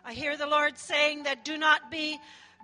I hear the Lord saying that do not be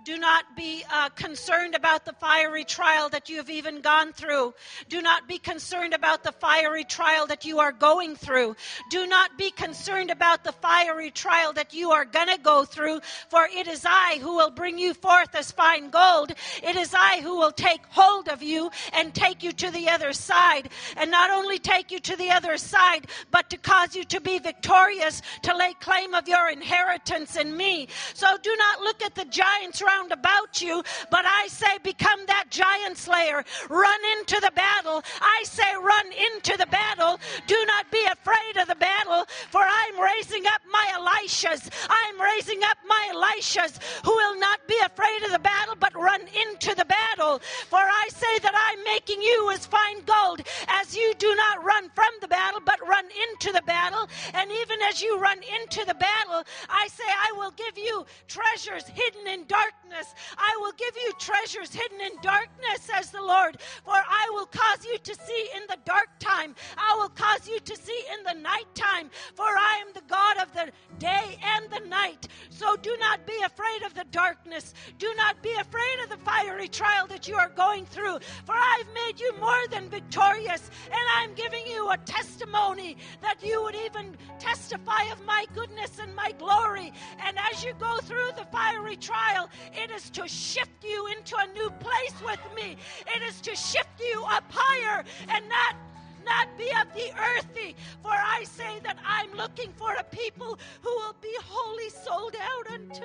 concerned about the fiery trial that you have even gone through. Do not be concerned about the fiery trial that you are going through. Do not be concerned about the fiery trial that you are going to go through, for it is I who will bring you forth as fine gold. It is I who will take hold of you and take you to the other side. And not only take you to the other side, but to cause you to be victorious, to lay claim of your inheritance in me. So do not look at the giants round about you, but I say become that giant slayer. Run into the battle. I say run into the battle. Do not be afraid of the battle, for I'm raising up my Elishas. I'm raising up my Elishas who will not be afraid of the battle, but run into the battle. For I say that I'm making you as fine gold, as you do not run from the battle, but run into the battle. And even as you run into the battle, I say I will give you treasures hidden in darkness. I will give you treasures hidden in darkness, says the Lord. For I will cause you to see in the dark time. I will cause you to see in the night time. For I am the God of the day and the night. So do not be afraid of the darkness. Do not be afraid of the fiery trial that you are going through. For I've made you more than victorious. And I'm giving you a testimony that you would even testify of my goodness and my glory. And as you go through the fiery trial, it is to shift you into a new place with me. It is to shift you up higher and not be of the earthy. For I say that I'm looking for a people who will be wholly sold out unto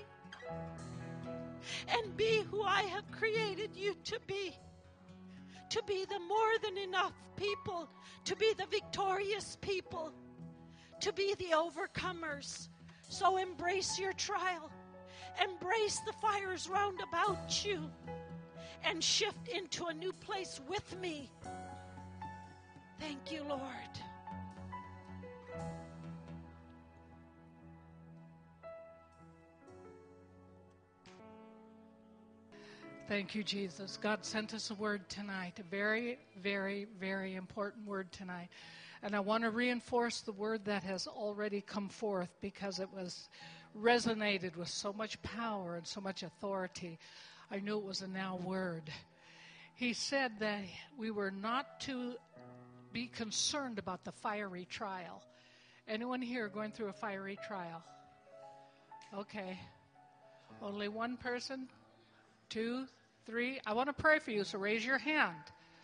me and be who I have created you to be. To be the more than enough people, to be the victorious people, to be the overcomers. So embrace your trial. Embrace the fires round about you and shift into a new place with me. Thank you, Lord. Thank you, Jesus. God sent us a word tonight, a very, very, very important word tonight. And I want to reinforce the word that has already come forth because it was resonated with so much power and so much authority. I knew it was a now word. He said that we were not to be concerned about the fiery trial. Anyone here going through a fiery trial? Okay. Only one person? 2, 3. I want to pray for you, so raise your hand.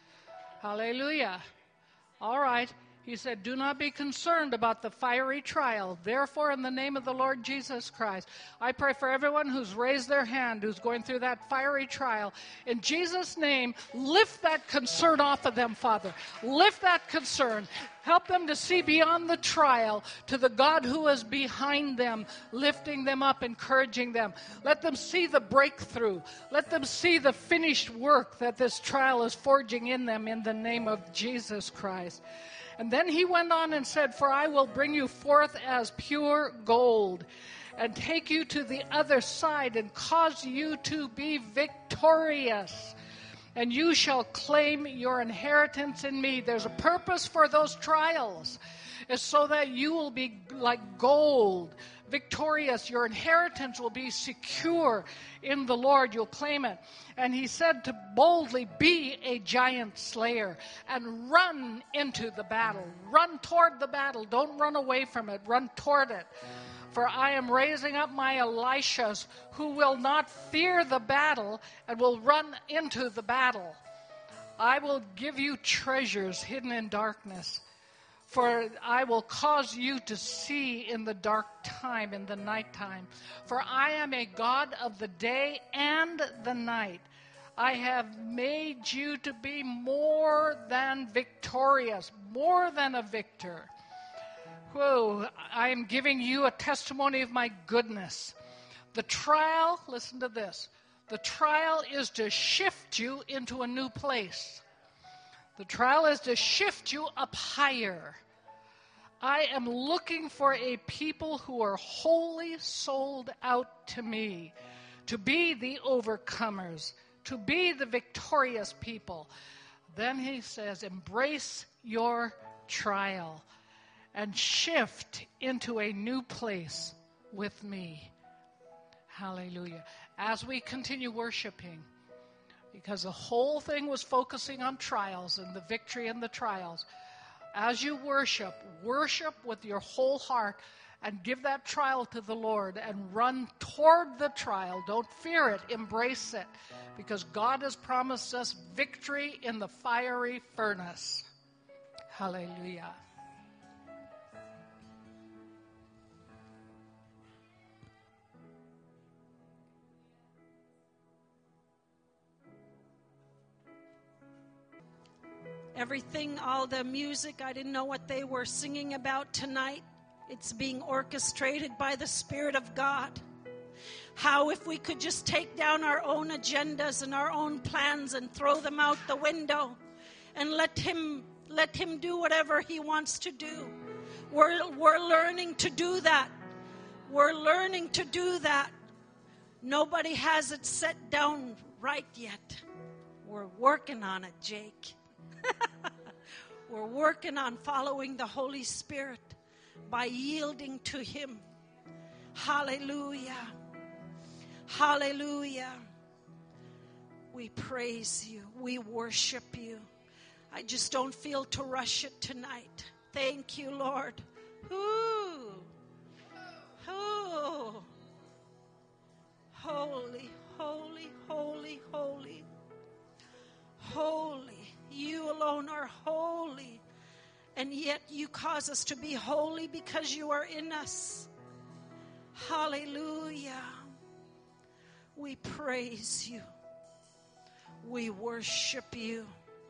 Hallelujah. All right. He said, do not be concerned about the fiery trial. Therefore, in the name of the Lord Jesus Christ, I pray for everyone who's raised their hand, who's going through that fiery trial. In Jesus' name, lift that concern off of them, Father. Lift that concern. Help them to see beyond the trial to the God who is behind them, lifting them up, encouraging them. Let them see the breakthrough. Let them see the finished work that this trial is forging in them in the name of Jesus Christ. And then he went on and said, for I will bring you forth as pure gold and take you to the other side and cause you to be victorious. And you shall claim your inheritance in me. There's a purpose for those trials. It's so that you will be like gold, victorious. Your inheritance will be secure in the Lord. You'll claim it. And he said to boldly be a giant slayer and run into the battle. Run toward the battle. Don't run away from it. Run toward it. For I am raising up my Elishas who will not fear the battle and will run into the battle. I will give you treasures hidden in darkness. For I will cause you to see in the dark time, in the nighttime. For I am a God of the day and the night. I have made you to be more than victorious, more than a victor. Whoa, I am giving you a testimony of my goodness. The trial, listen to this, the trial is to shift you into a new place. The trial is to shift you up higher. I am looking for a people who are wholly sold out to me, to be the overcomers, to be the victorious people. Then he says, embrace your trial and shift into a new place with me. Hallelujah. As we continue worshiping, because the whole thing was focusing on trials and the victory in the trials. As you worship with your whole heart and give that trial to the Lord and run toward the trial. Don't fear it, embrace it, because God has promised us victory in the fiery furnace. Hallelujah. Everything, all the music, I didn't know what they were singing about tonight. It's being orchestrated by the Spirit of God. How if we could just take down our own agendas and our own plans and throw them out the window and let him do whatever he wants to do. We're learning to do that. We're learning to do that. Nobody has it set down right yet. We're working on it, Jake. We're working on following the Holy Spirit by yielding to him. Hallelujah. Hallelujah. We praise you. We worship you. I just don't feel to rush it tonight. Thank you, Lord. Ooh. Ooh. Holy, holy, holy, holy. Holy. You alone are holy. And yet you cause us to be holy because you are in us. Hallelujah. We praise you. We worship you.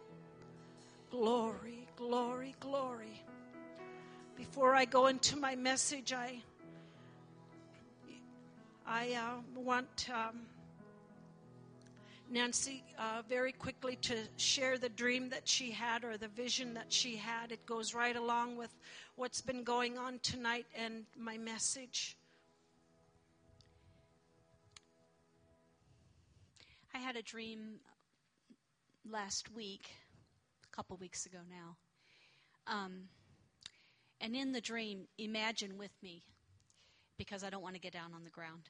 Glory, glory, glory. Before I go into my message, I want Nancy very quickly to share the dream that she had, or the vision that she had. It goes right along with what's been going on tonight and my message. I had a dream last week, a couple weeks ago now. And in the dream, imagine with me, because I don't want to get down on the ground.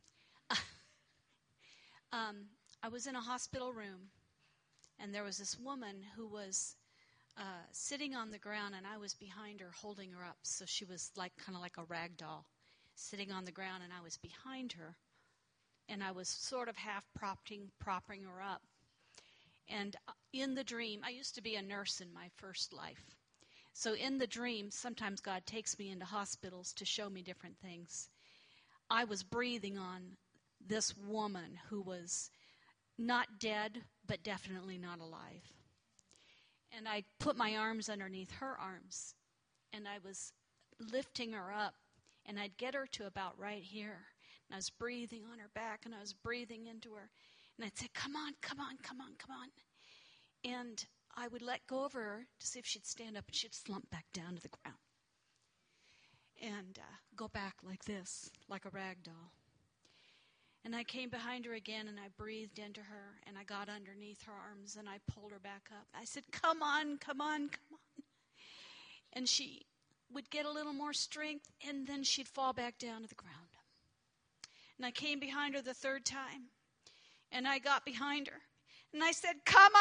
I was in a hospital room, and there was this woman who was sitting on the ground, and I was behind her holding her up. So she was kind of like a rag doll, sitting on the ground, and I was behind her. And I was sort of half propping her up. And in the dream, I used to be a nurse in my first life. So in the dream, sometimes God takes me into hospitals to show me different things. I was breathing on this woman who was not dead, but definitely not alive. And I put my arms underneath her arms, and I was lifting her up, and I'd get her to about right here. And I was breathing on her back, and I was breathing into her. And I'd say, come on, come on, come on, come on. And I would let go of her to see if she'd stand up, and she'd slump back down to the ground. And go back like this, like a rag doll. And I came behind her again, and I breathed into her, and I got underneath her arms, and I pulled her back up. I said, come on, come on, come on. And she would get a little more strength, and then she'd fall back down to the ground. And I came behind her the third time, and I got behind her, and I said, come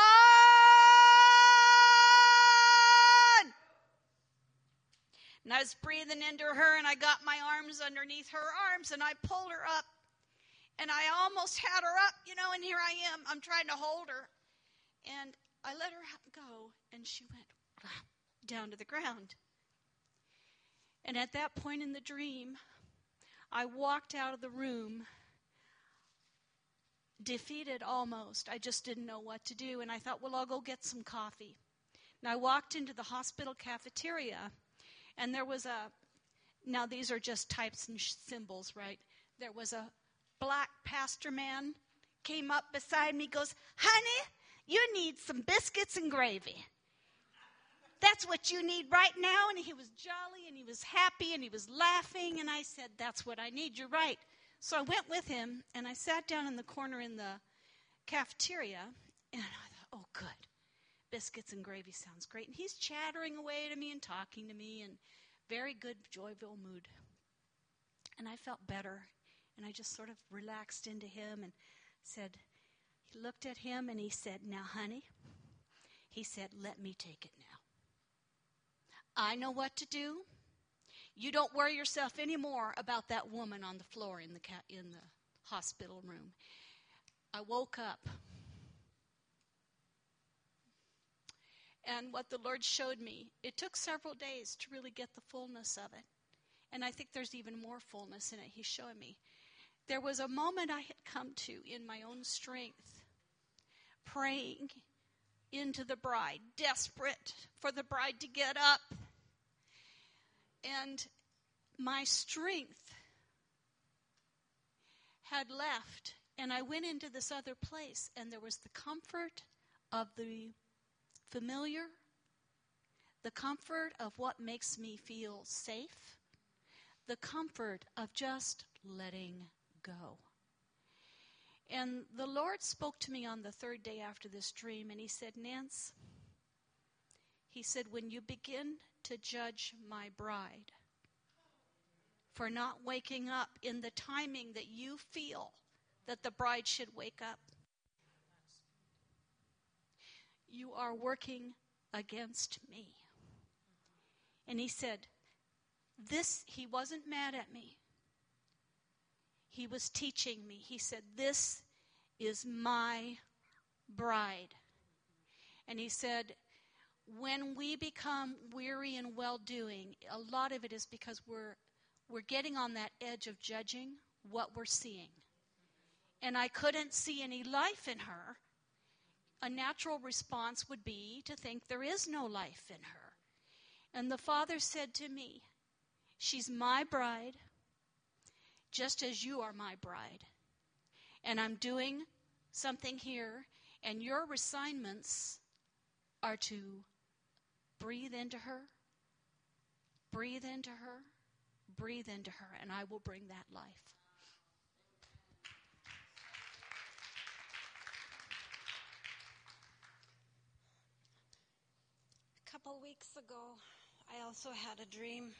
on! And I was breathing into her, and I got my arms underneath her arms, and I pulled her up, and I almost had her up, and here I am. I'm trying to hold her, and I let her go, and she went down to the ground. And at that point in the dream, I walked out of the room, defeated almost. I just didn't know what to do, and I thought, well, I'll go get some coffee. And I walked into the hospital cafeteria, and there was now these are just types and symbols, right? There was a black pastor man, came up beside me, goes, honey, you need some biscuits and gravy. That's what you need right now. And he was jolly, and he was happy, and he was laughing. And I said, that's what I need. You're right. So I went with him, and I sat down in the corner in the cafeteria. And I thought, oh, good. Biscuits and gravy sounds great. And he's chattering away to me and talking to me in very good, joyful mood. And I felt better. And I just sort of relaxed into him and said, he looked at him and he said, now, honey, he said, let me take it now. I know what to do. You don't worry yourself anymore about that woman on the floor in the hospital room. I woke up. And what the Lord showed me, it took several days to really get the fullness of it. And I think there's even more fullness in it. He's showing me. There was a moment I had come to in my own strength, praying into the bride, desperate for the bride to get up. And my strength had left, and I went into this other place, and there was the comfort of the familiar, the comfort of what makes me feel safe, the comfort of just letting go. And the Lord spoke to me on the third day after this dream, and he said, Nance, he said, when you begin to judge my bride for not waking up in the timing that you feel that the bride should wake up, you are working against me. And he said, he wasn't mad at me. He was teaching me. He said, this is my bride. And he said, when we become weary in well-doing, a lot of it is because we're getting on that edge of judging what we're seeing. And I couldn't see any life in her. A natural response would be to think there is no life in her. And the Father said to me, she's my bride, just as you are my bride. And I'm doing something here, and your assignments are to breathe into her, breathe into her, breathe into her, and I will bring that life. A couple weeks ago, I also had a dream.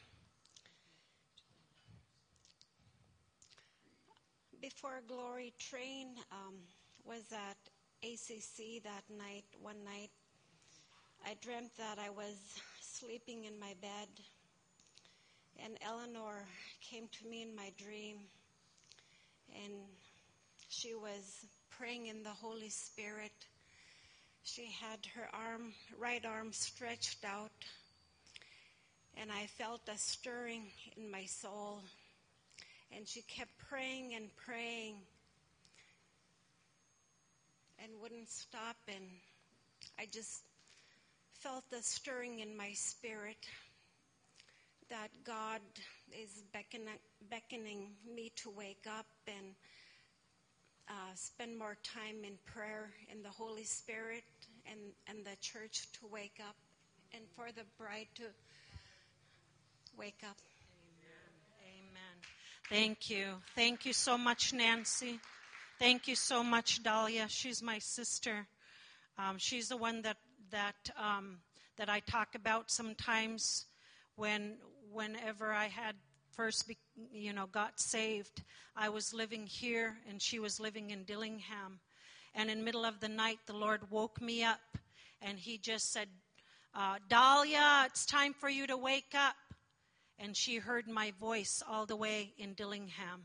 Before Glory Train was at ACC that night, one night, I dreamt that I was sleeping in my bed, and Eleanor came to me in my dream, and she was praying in the Holy Spirit. She had her right arm stretched out, and I felt a stirring in my soul. And she kept praying and praying and wouldn't stop. And I just felt the stirring in my spirit that God is beckoning me to wake up and spend more time in prayer in the Holy Spirit and the church to wake up and for the bride to wake up. Thank you. Thank you so much, Nancy. Thank you so much, Dahlia. She's my sister. She's the one that I talk about sometimes whenever I had first, got saved. I was living here, and she was living in Dillingham. And in the middle of the night, the Lord woke me up, and he just said, Dahlia, it's time for you to wake up. And she heard my voice all the way in Dillingham.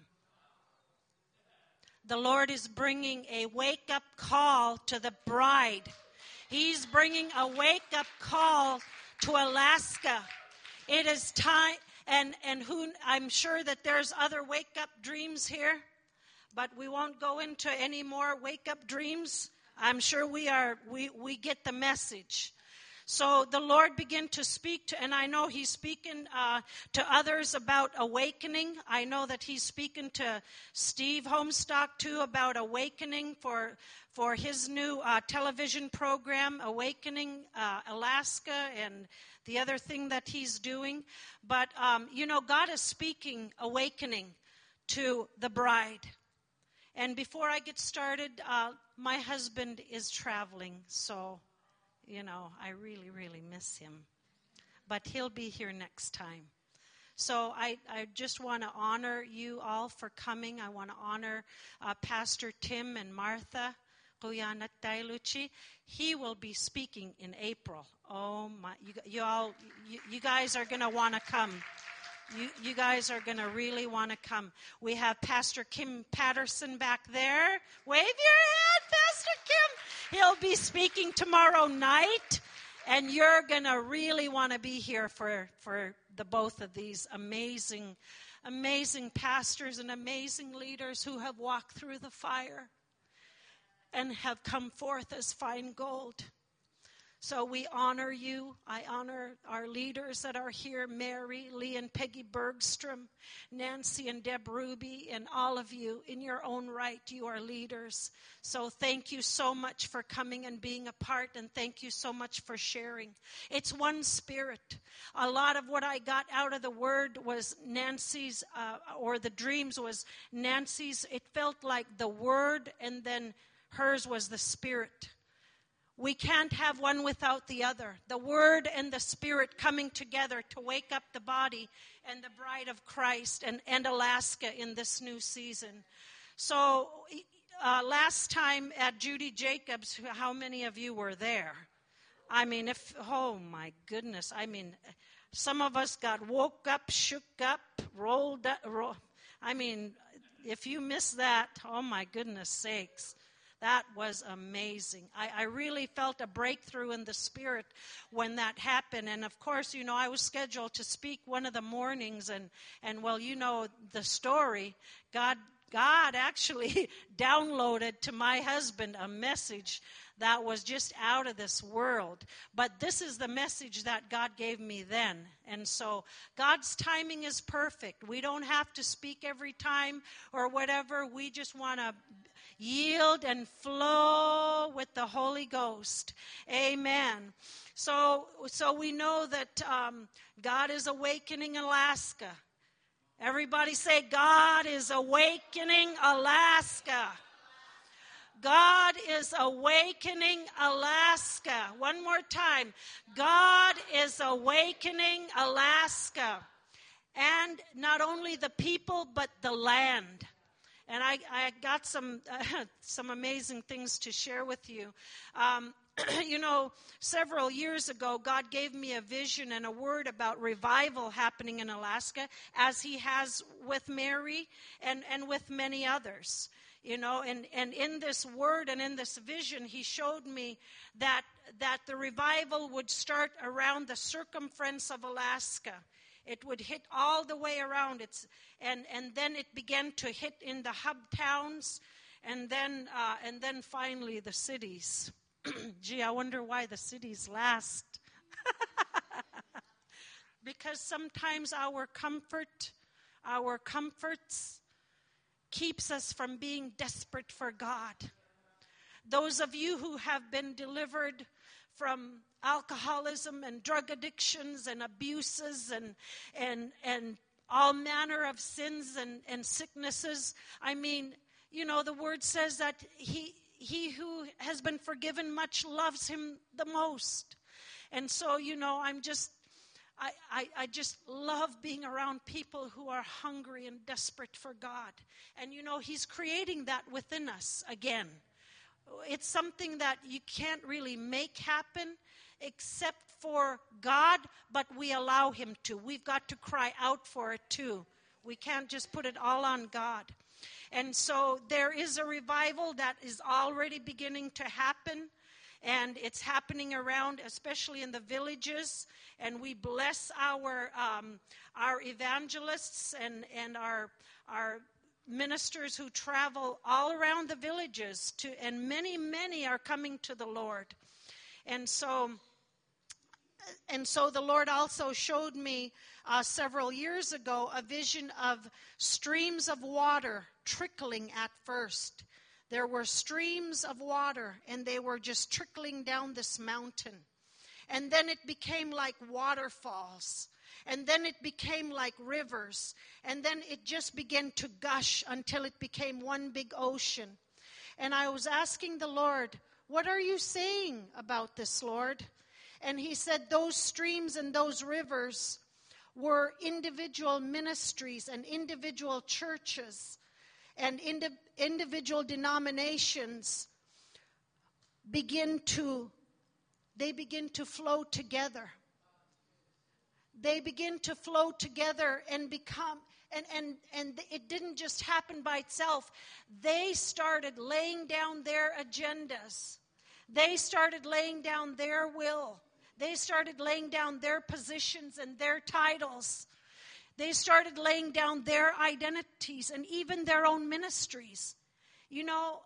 The Lord is bringing a wake-up call to the bride. He's bringing a wake-up call to Alaska. It is time, and I'm sure that there's other wake-up dreams here, but we won't go into any more wake-up dreams. I'm sure we get the message. So the Lord began to speak to, and I know he's speaking to others about awakening. I know that he's speaking to Steve Homestock too about awakening for his new television program, Awakening Alaska, and the other thing that he's doing. But, God is speaking awakening to the bride. And before I get started, my husband is traveling, so I really, really miss him. But he'll be here next time. So I just want to honor you all for coming. I want to honor Pastor Tim and Martha. He will be speaking in April. Oh my! You guys are going to want to come. You guys are going to really want to come. We have Pastor Kim Patterson back there. Wave your hand, Pastor Kim. He'll be speaking tomorrow night, and you're going to really want to be here for the both of these amazing pastors and amazing leaders who have walked through the fire and have come forth as fine gold. So we honor you. I honor our leaders that are here, Mary, Lee, and Peggy Bergstrom, Nancy and Deb Ruby, and all of you. In your own right, you are leaders. So thank you so much for coming and being a part, and thank you so much for sharing. It's one spirit. A lot of what I got out of the word was Nancy's, or the dreams was Nancy's. It felt like the word, and then hers was the spirit. We can't have one without the other. The Word and the Spirit coming together to wake up the body and the bride of Christ and Alaska in this new season. So last time at Judy Jacobs, how many of you were there? I mean, oh my goodness. I mean, some of us got woke up, shook up, rolled up. I mean, if you missed that, oh my goodness sakes. That was amazing. I really felt a breakthrough in the spirit when that happened. And of course, you know, I was scheduled to speak one of the mornings, and well, you know the story. God actually downloaded to my husband a message that was just out of this world. But this is the message that God gave me then. And so God's timing is perfect. We don't have to speak every time or whatever. We just want to yield and flow with the Holy Ghost. Amen. So we know that God is awakening Alaska. Everybody say, God is awakening Alaska. God is awakening Alaska. One more time. God is awakening Alaska. And not only the people, but the land. And I got some amazing things to share with you. You know, several years ago, God gave me a vision and a word about revival happening in Alaska, as he has with Mary and with many others. You know, and in this word and in this vision, he showed me that the revival would start around the circumference of Alaska. It would hit all the way around. And then it began to hit in the hub towns, and then finally the cities. Gee, I wonder why the cities last. Because sometimes our comforts keeps us from being desperate for God. Those of you who have been delivered from alcoholism and drug addictions and abuses and all manner of sins and sicknesses. I mean, you know, the word says that he who has been forgiven much loves him the most. And so, you know, I just love being around people who are hungry and desperate for God. And, you know, he's creating that within us again. It's something that you can't really make happen except for God, but we allow him to. We've got to cry out for it too. We can't just put it all on God. And so there is a revival that is already beginning to happen, and it's happening around, especially in the villages. And we bless our evangelists and our ministers who travel all around the villages and many are coming to the Lord. And so the Lord also showed me several years ago a vision of streams of water trickling at first. There were streams of water, and they were just trickling down this mountain. And then it became like waterfalls. And then it became like rivers. And then it just began to gush until it became one big ocean. And I was asking the Lord, what are you saying about this, Lord? And he said those streams and those rivers were individual ministries and individual churches and individual denominations begin to flow together. They begin to flow together and become, and it didn't just happen by itself. They started laying down their agendas. They started laying down their will. They started laying down their positions and their titles. They started laying down their identities and even their own ministries. You know,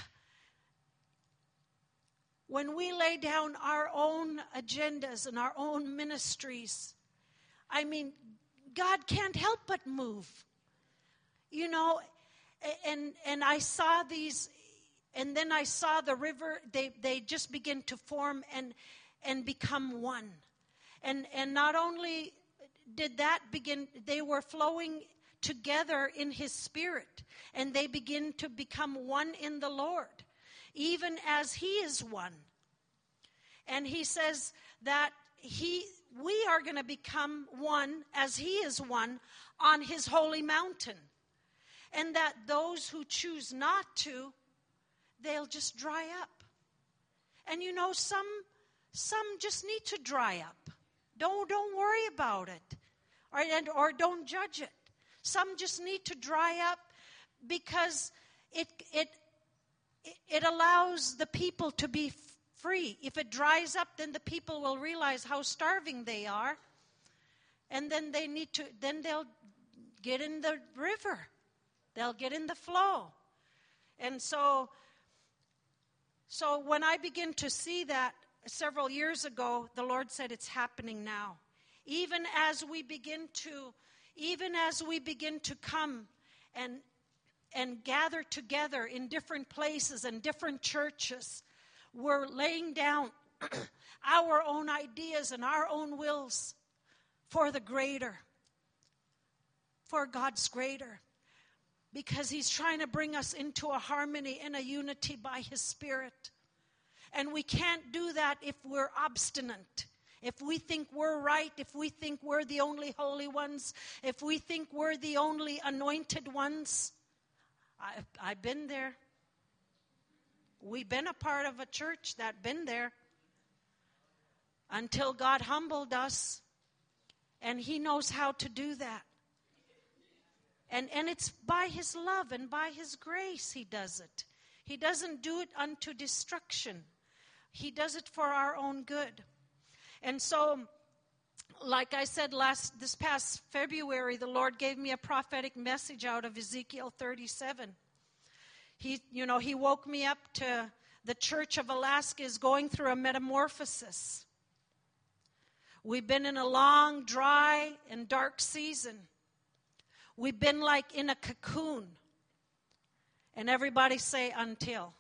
when we lay down our own agendas and our own ministries, I mean, God can't help but move. You know, and I saw these, and then I saw the river, they just begin to form and become one. And not only did that begin, they were flowing together in His Spirit, and they begin to become one in the Lord, even as He is one. And He says that we are going to become one as He is one on His holy mountain. And that those who choose not to, they'll just dry up. And you know, some just need to dry up. Don't worry about it. Or don't judge it. Some just need to dry up because it allows the people to be free. If it dries up, then the people will realize how starving they are. And then they'll get in the river. They'll get in the flow. And so when I begin to see that several years ago, the Lord said it's happening now. Even as we begin to come and gather together in different places and different churches, we're laying down our own ideas and our own wills for the greater, for God's greater. Because He's trying to bring us into a harmony and a unity by His Spirit. And we can't do that if we're obstinate. If we think we're right, if we think we're the only holy ones, if we think we're the only anointed ones. I've been there. We've been a part of a church that been there until God humbled us. And He knows how to do that. And it's by His love and by His grace He does it. He doesn't do it unto destruction. He does it for our own good. And so, like I said this past February, the Lord gave me a prophetic message out of Ezekiel 37. He woke me up to the Church of Alaska is going through a metamorphosis. We've been in a long, dry, and dark season. We've been like in a cocoon. And everybody say, until.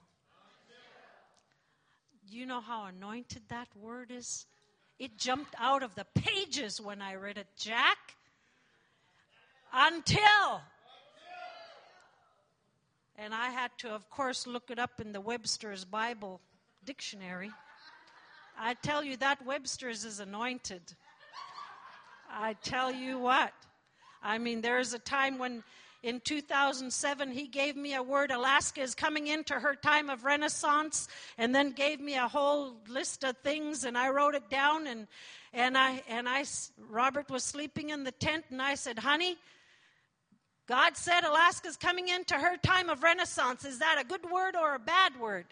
Do you know how anointed that word is? It jumped out of the pages when I read it, Jack. Until. And I had to, of course, look it up in the Webster's Bible dictionary. I tell you, that Webster's is anointed. I tell you what. I mean, there's a time when in 2007 he gave me a word. Alaska is coming into her time of renaissance, and then gave me a whole list of things, and I wrote it down. And Robert was sleeping in the tent, and I said, honey, God said Alaska's coming into her time of renaissance. Is that a good word or a bad word?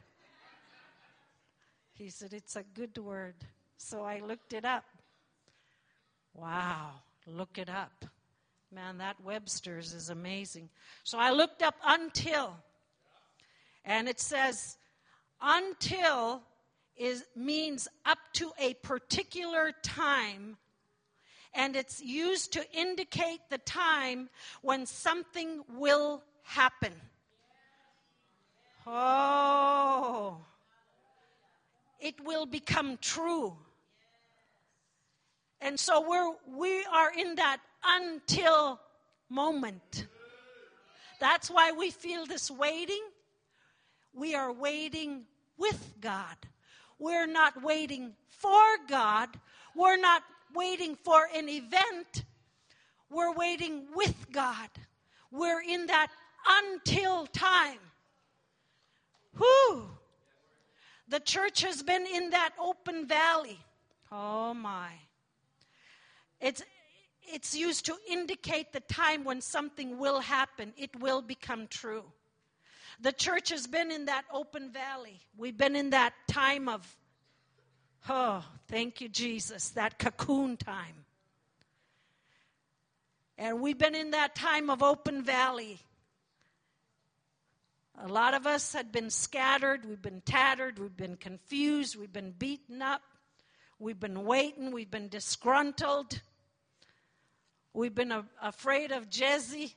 He said, it's a good word. So I looked it up. Wow, look it up. Man, that Webster's is amazing. So I looked up until. And it says, until means up to a particular time. And it's used to indicate the time when something will happen. Oh, it will become true. And so we are in that until moment. That's why we feel this waiting. We are waiting with God. We're not waiting for God. We're not waiting for an event. We're waiting with God. We're in that until time. Whew. The church has been in that open valley. Oh my. It's used to indicate the time when something will happen. It will become true. The church has been in that open valley. We've been in that time of, oh, thank you, Jesus, that cocoon time. And we've been in that time of open valley. A lot of us had been scattered, we've been tattered, we've been confused, we've been beaten up, we've been waiting, we've been disgruntled, we've been afraid of Jesse.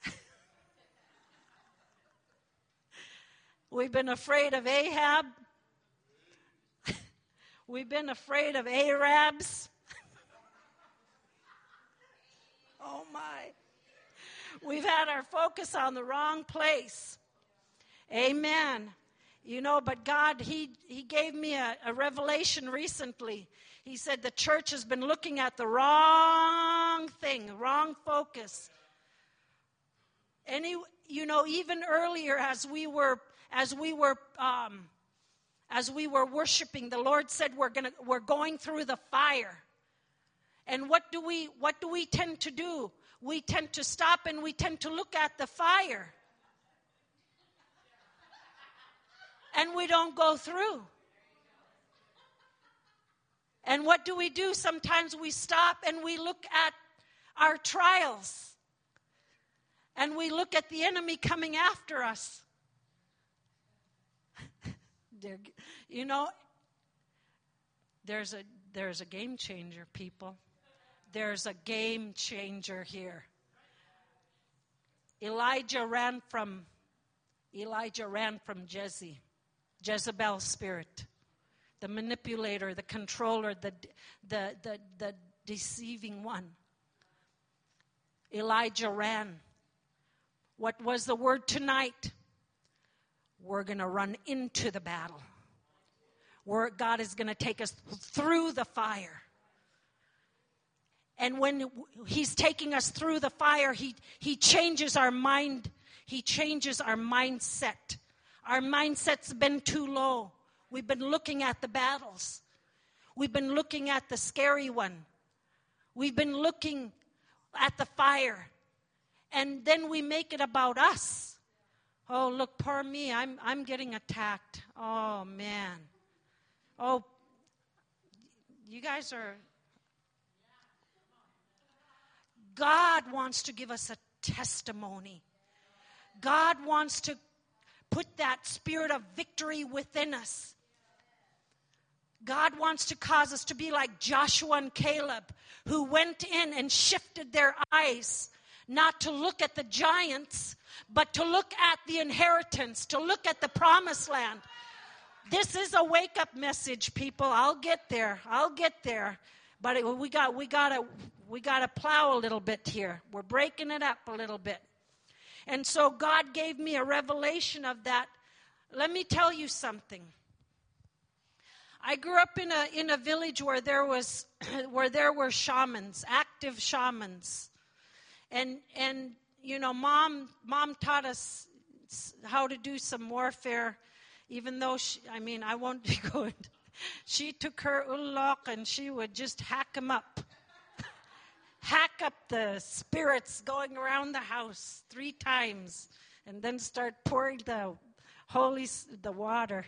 We've been afraid of Ahab. We've been afraid of Arabs. Oh my. We've had our focus on the wrong place. Amen. You know, but God, He gave me a revelation recently. He said the church has been looking at the wrong thing, wrong focus. And you know, even earlier as we were worshiping, the Lord said we're going through the fire. And what do we tend to do? We tend to stop and we tend to look at the fire. And we don't go through. And what do? Sometimes we stop and we look at our trials. And we look at the enemy coming after us. You know, there's a game changer, people. There's a game changer here. Elijah ran from Jezebel's spirit, the manipulator, the controller, the deceiving one. Elijah ran. What was the word tonight? We're going to run into the battle. God is going to take us through the fire. And when He's taking us through the fire, He changes our mind. He changes our mindset. Our mindset's been too low. We've been looking at the battles. We've been looking at the scary one. We've been looking at the fire. And then we make it about us. Oh, look, poor me, I'm getting attacked. Oh, man. Oh, you guys are... God wants to give us a testimony. God wants to put that spirit of victory within us. God wants to cause us to be like Joshua and Caleb, who went in and shifted their eyes, not to look at the giants, but to look at the inheritance, to look at the promised land. This is a wake-up message, people. I'll get there. But we gotta plow a little bit here. We're breaking it up a little bit. And so God gave me a revelation of that. Let me tell you something. I grew up in a village where there were shamans, active shamans. And you know, mom taught us how to do some warfare, even though I won't be going. She took her ulok and she would just hack them up. Hack up the spirits going around the house 3 times, and then start pouring the holy water.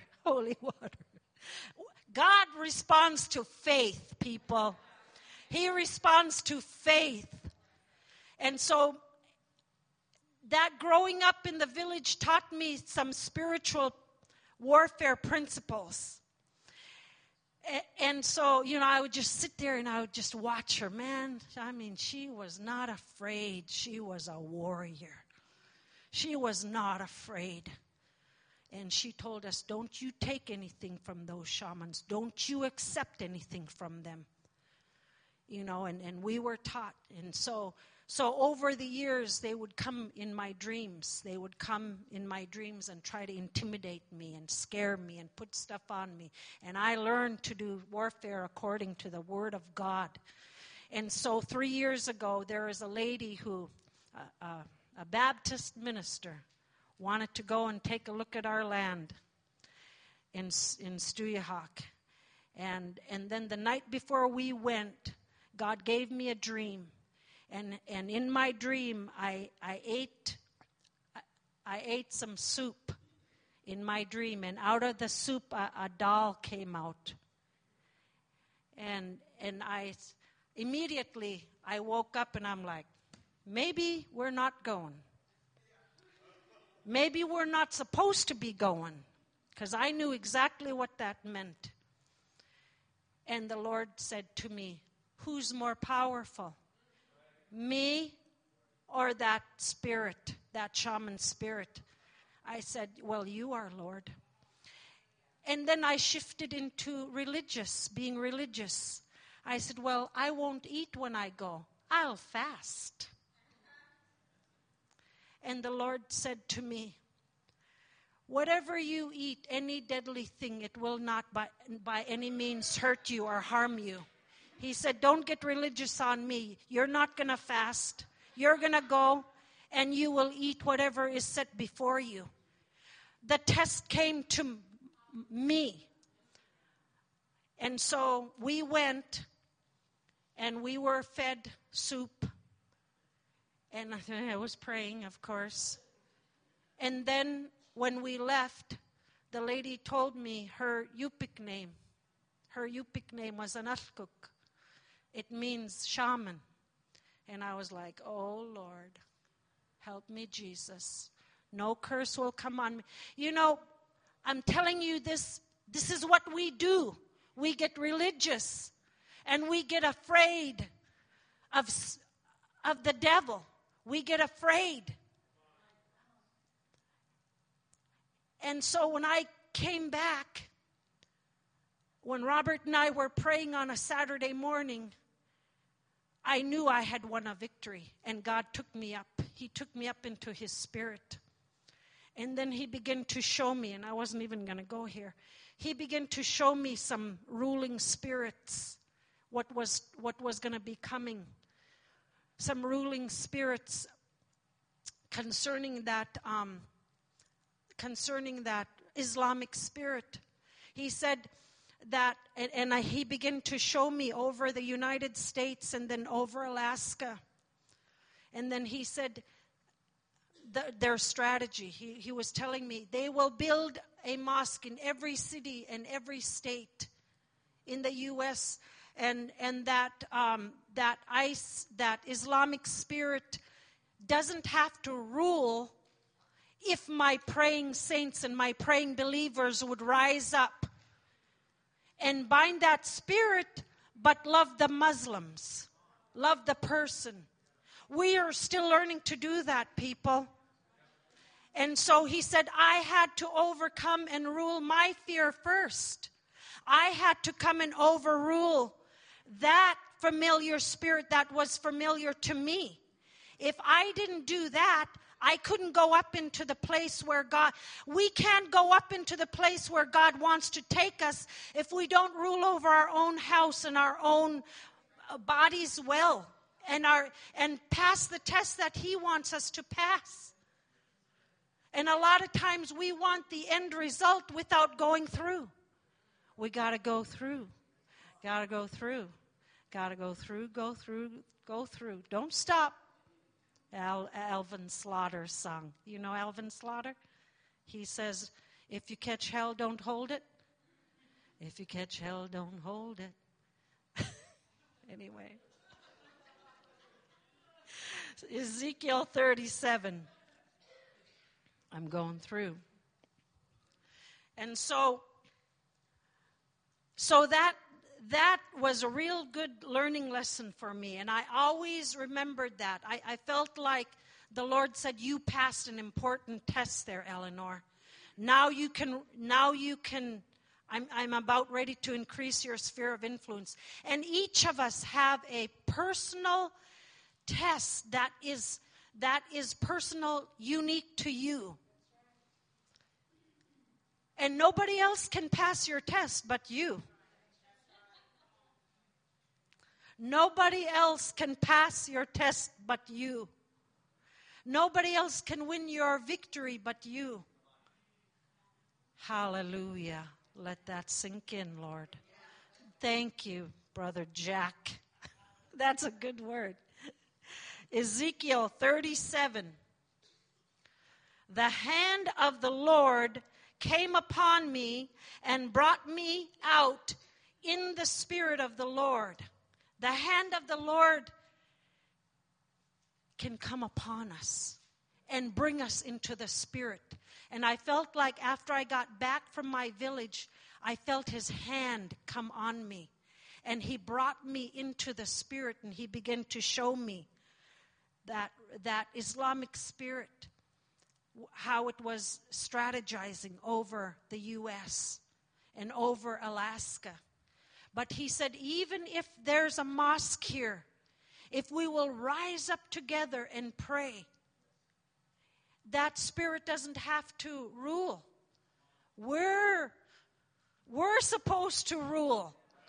God responds to faith, people. He responds to faith. And so that growing up in the village taught me some spiritual warfare principles. And so, you know, I would just sit there and I would just watch her. Man, she was not afraid. She was a warrior. She was not afraid. And she told us, don't you take anything from those shamans. Don't you accept anything from them. You know, and we were taught. And so over the years, they would come in my dreams. They would come in my dreams and try to intimidate me and scare me and put stuff on me. And I learned to do warfare according to the Word of God. And so 3 years ago, there is a lady who, a Baptist minister, wanted to go and take a look at our land in Stuyahok. And then the night before we went, God gave me a dream. And in my dream, I ate some soup in my dream. And out of the soup, a doll came out. And immediately I woke up and I'm like, maybe we're not going. Maybe we're not supposed to be going, because I knew exactly what that meant. And the Lord said to me, who's more powerful, me or that spirit, that shaman spirit? I said, well, you are, Lord. And then I shifted into being religious. I said, well, I won't eat when I go. I'll fast. And the Lord said to me, whatever you eat, any deadly thing, it will not by any means hurt you or harm you. He said, don't get religious on me. You're not going to fast. You're going to go and you will eat whatever is set before you. The test came to me. And so we went and we were fed soup. And I was praying, of course. And then when we left, the lady told me her Yupik name. Her Yupik name was Analkuk. It means shaman. And I was like, oh, Lord, help me, Jesus. No curse will come on me. You know, I'm telling you this is what we do. We get religious and we get afraid of the devil. We get afraid. And so when I came back, when Robert and I were praying on a Saturday morning, I knew I had won a victory. And God took me up. He took me up into his spirit. And then he began to show me, and I wasn't even going to go here. He began to show me some ruling spirits, what was going to be coming. Some ruling spirits concerning that Islamic spirit. He said that, and he began to show me over the United States and then over Alaska. And then he said their strategy. He was telling me they will build a mosque in every city and every state in the U.S. and that Islamic spirit doesn't have to rule if my praying saints and my praying believers would rise up and bind that spirit, but love the Muslims, love the person. We are still learning to do that, people. And so he said, I had to overcome and rule my fear first. I had to come and overrule that familiar spirit that was familiar to me. If I didn't do that, I couldn't go up into the place where we can't go up into the place where God wants to take us if we don't rule over our own house and our own bodies well and pass the test that he wants us to pass. And a lot of times we want the end result without going through. We got to go through. Got to go through. Got to go through, go through, go through. Don't stop. Alvin Slaughter sung. You know Alvin Slaughter? He says, if you catch hell, don't hold it. If you catch hell, don't hold it. Anyway. Ezekiel 37. I'm going through. And so that was a real good learning lesson for me. And I always remembered that. I felt like the Lord said, you passed an important test there, Eleanor. Now you can, I'm about ready to increase your sphere of influence. And each of us have a personal test that is personal, unique to you. And nobody else can pass your test but you. Nobody else can pass your test but you. Nobody else can win your victory but you. Hallelujah. Let that sink in, Lord. Thank you, Brother Jack. That's a good word. Ezekiel 37. The hand of the Lord came upon me and brought me out in the spirit of the Lord. The hand of the Lord can come upon us and bring us into the spirit. And I felt like after I got back from my village, I felt his hand come on me. And he brought me into the spirit, and he began to show me that Islamic spirit, how it was strategizing over the U.S. and over Alaska. But he said, even if there's a mosque here, if we will rise up together and pray, that spirit doesn't have to rule. We're supposed to rule.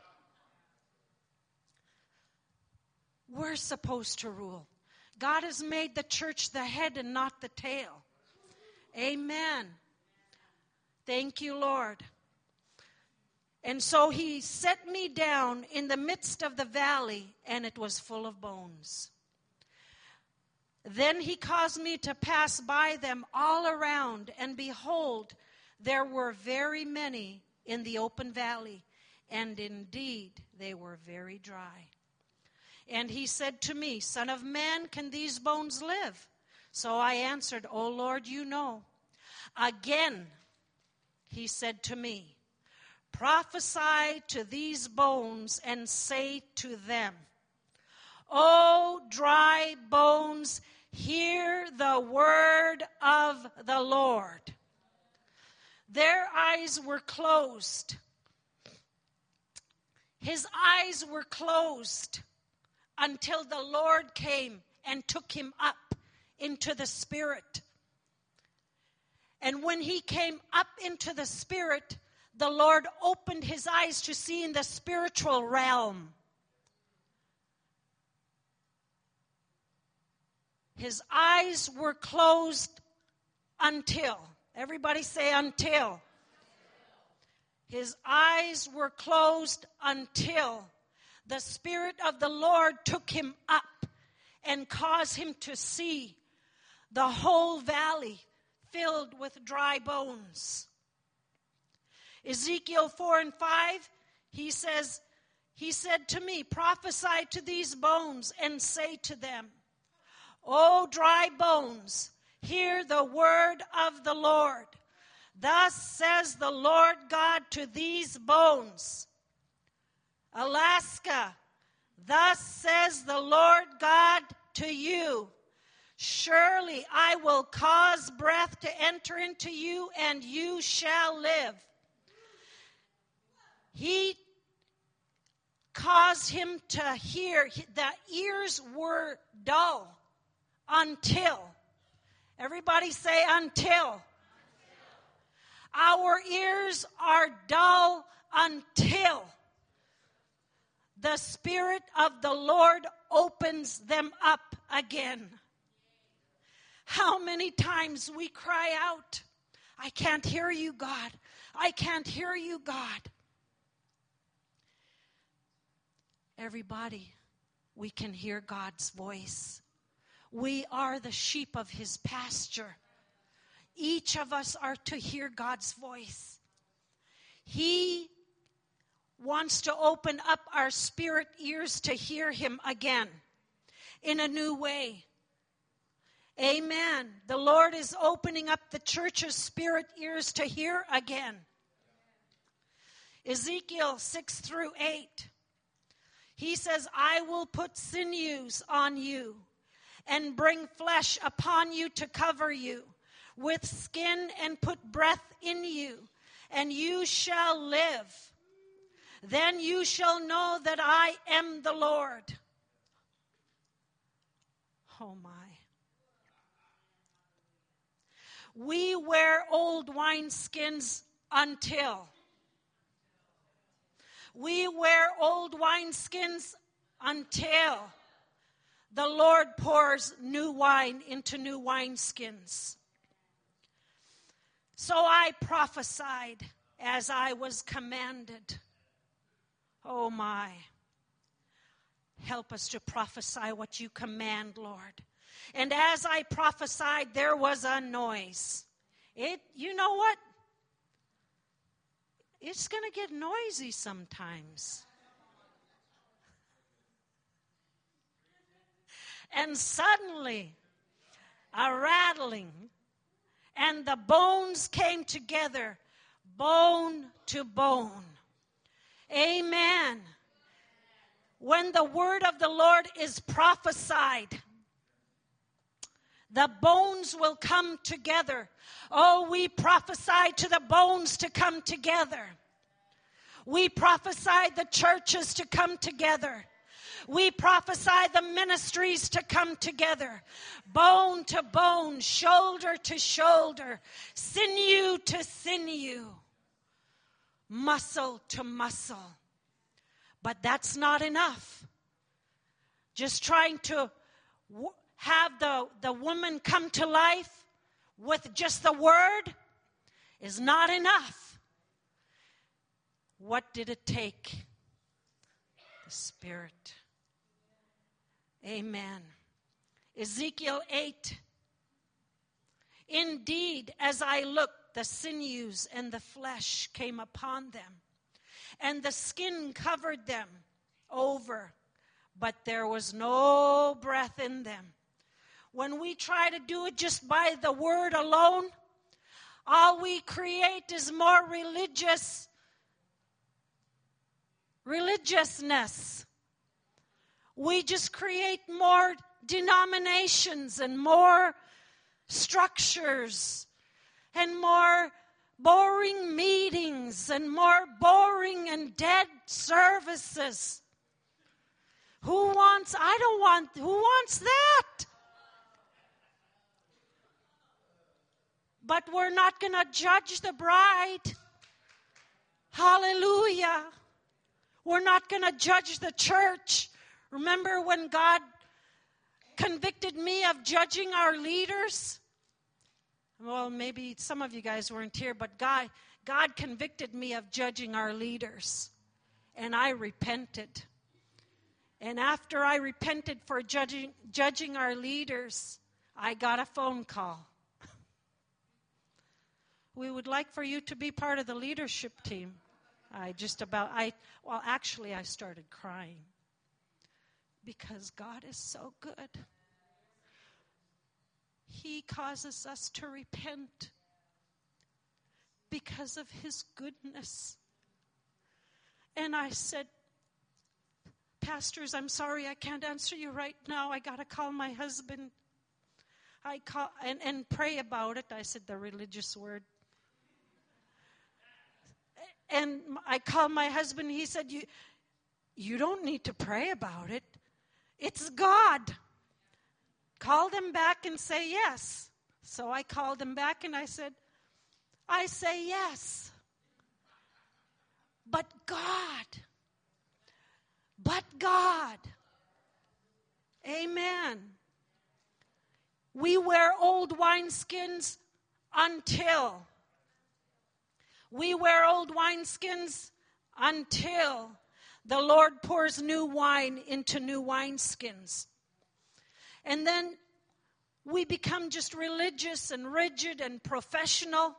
We're supposed to rule. God has made the church the head and not the tail. Amen. Thank you, Lord. And so he set me down in the midst of the valley, and it was full of bones. Then he caused me to pass by them all around, and behold, there were very many in the open valley, and indeed they were very dry. And he said to me, Son of man, can these bones live? So I answered, O Lord, you know. Again, he said to me, prophesy to these bones and say to them, O dry bones, hear the word of the Lord. Their eyes were closed. His eyes were closed until the Lord came and took him up into the Spirit. And when he came up into the Spirit, the Lord opened his eyes to see in the spiritual realm. His eyes were closed until. Everybody say until. His eyes were closed until the Spirit of the Lord took him up and caused him to see the whole valley filled with dry bones. Ezekiel 4 and 5, he said to me, prophesy to these bones and say to them, O dry bones, hear the word of the Lord. Thus says the Lord God to these bones, Alaska, thus says the Lord God to you, surely I will cause breath to enter into you, and you shall live. He caused him to hear. The ears were dull until. Everybody say until. Our ears are dull until the Spirit of the Lord opens them up again. How many times we cry out, I can't hear you, God. I can't hear you, God. Everybody, we can hear God's voice. We are the sheep of his pasture. Each of us are to hear God's voice. He wants to open up our spirit ears to hear him again in a new way. Amen. The Lord is opening up the church's spirit ears to hear again. Ezekiel 6 through 8. He says, I will put sinews on you and bring flesh upon you to cover you with skin and put breath in you, and you shall live. Then you shall know that I am the Lord. Oh my. We wear old wineskins until. We wear old wineskins until the Lord pours new wine into new wineskins. So I prophesied as I was commanded. Oh my. Help us to prophesy what you command, Lord. And as I prophesied, there was a noise. You know what? It's going to get noisy sometimes. And suddenly, a rattling, and the bones came together, bone to bone. Amen. When the word of the Lord is prophesied, the bones will come together. Oh, we prophesied to the bones to come together. We prophesied the churches to come together. We prophesy the ministries to come together. Bone to bone, shoulder to shoulder, sinew to sinew, muscle to muscle. But that's not enough. Just trying to have the woman come to life with just the word is not enough. What did it take? The Spirit. Amen. Ezekiel 8. Indeed, as I looked, the sinews and the flesh came upon them, and the skin covered them over, but there was no breath in them. When we try to do it just by the word alone, all we create is more religiousness. We just create more denominations and more structures and more boring meetings and more boring and dead services. Who wants that? But we're not going to judge the bride. Hallelujah. We're not going to judge the church. Remember when God convicted me of judging our leaders? Well, maybe some of you guys weren't here, but God convicted me of judging our leaders. And I repented. And after I repented for judging our leaders, I got a phone call. We would like for you to be part of the leadership team. I started crying. Because God is so good. He causes us to repent because of His goodness. And I said, Pastors, I'm sorry I can't answer you right now. I got to call my husband. And pray about it. I said the religious word. And I called my husband. He said, you don't need to pray about it. It's God. Call them back and say yes. So I called him back and I said, I say yes. But God. Amen. We wear old wineskins until the Lord pours new wine into new wineskins. And then we become just religious and rigid and professional.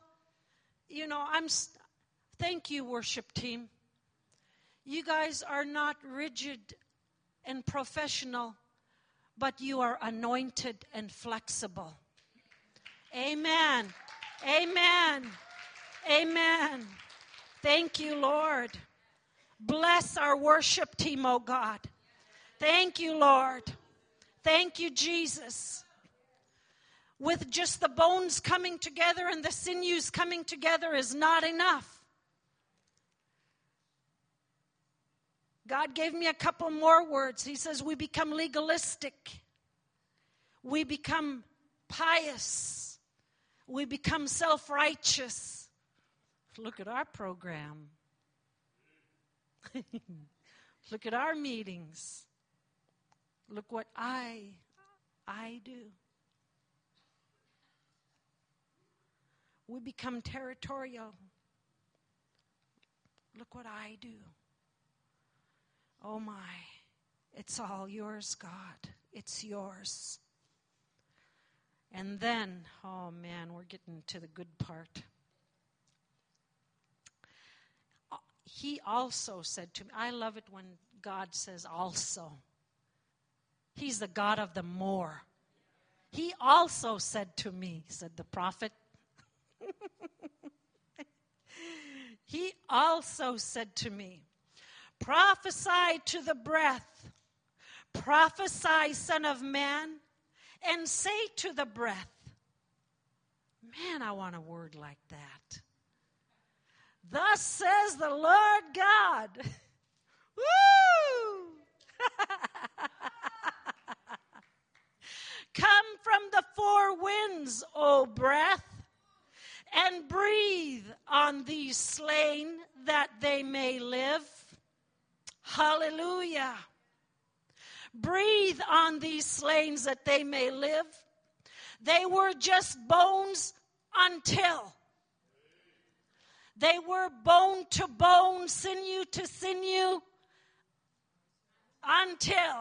Thank you, worship team. You guys are not rigid and professional, but you are anointed and flexible. Amen. Amen. Amen. Thank you, Lord. Bless our worship team, oh God. Thank you, Lord. Thank you, Jesus. With just the bones coming together and the sinews coming together is not enough. God gave me a couple more words. He says we become legalistic. We become pious. We become self-righteous. Look at our program. Look at our meetings. Look what I do. We become territorial. Look what I do. Oh my, it's all yours, God. It's yours. And then, oh man, we're getting to the good part. He also said to me, I love it when God says also. He's the God of the more. He also said to me, said the prophet. He also said to me, prophesy to the breath, prophesy, Son of Man, and say to the breath. Man, I want a word like that. Thus says the Lord God. Woo! Come from the four winds, O breath, and breathe on these slain that they may live. Hallelujah. Breathe on these slain that they may live. They were just bones until. They were bone to bone, sinew to sinew, until.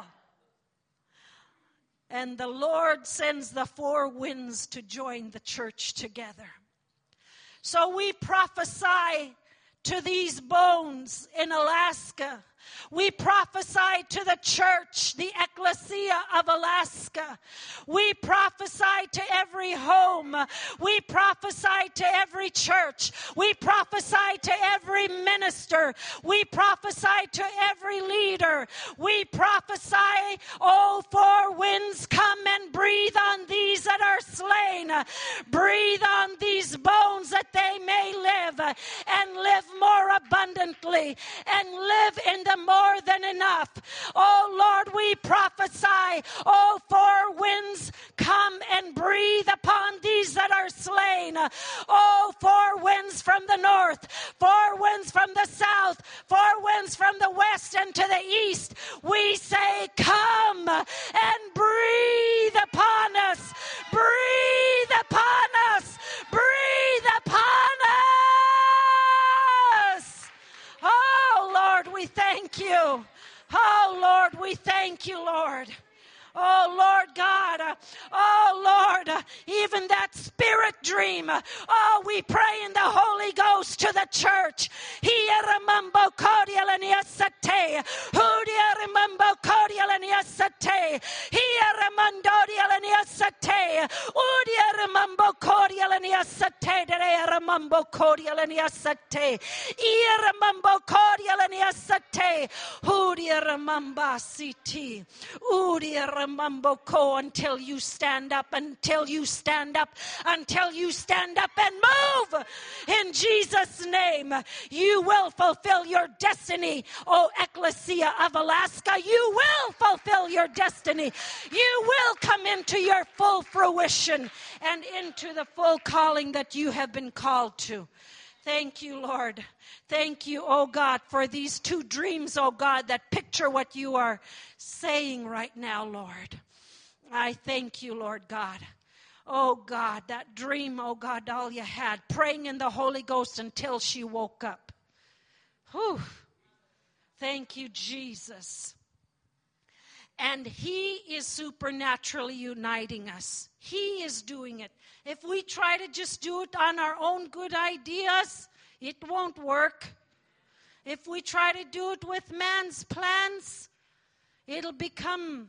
And the Lord sends the four winds to join the church together. So we prophesy to these bones in Alaska. We prophesy to the church, the ecclesia of Alaska. We prophesy to every home. We prophesy to every church. We prophesy to every minister. We prophesy to every leader. We prophesy, oh, four winds, come and breathe on these that are slain. Breathe on these bones that they may live and live more abundantly and live in the more than enough. Oh Lord, we prophesy, oh, four winds, come and breathe upon these that are slain. Oh, four winds from the north, four winds from the south, four winds from the west and to the east. We say, come and breathe upon us. Breathe upon us. Breathe upon us. Oh, Lord, we thank you. Oh, Lord, we thank you, Lord. Oh, Lord God. Oh, Lord, even that spirit dream. Oh, we pray in the Holy Ghost to the church. Until you stand up, until you stand up, until you stand up and move in Jesus' name. You will fulfill your destiny, oh ecclesia of Alaska. You will fulfill your destiny. You will come into your full fruition and into the full calling that you have been called to. Thank you, Lord. Thank you, oh God, for these two dreams, oh God, that picture what you are saying right now, Lord. I thank you, Lord God. Oh God, that dream, oh God, Dahlia had, praying in the Holy Ghost until she woke up. Whew. Thank you, Jesus. And He is supernaturally uniting us. He is doing it. If we try to just do it on our own good ideas, it won't work. If we try to do it with man's plans, it'll become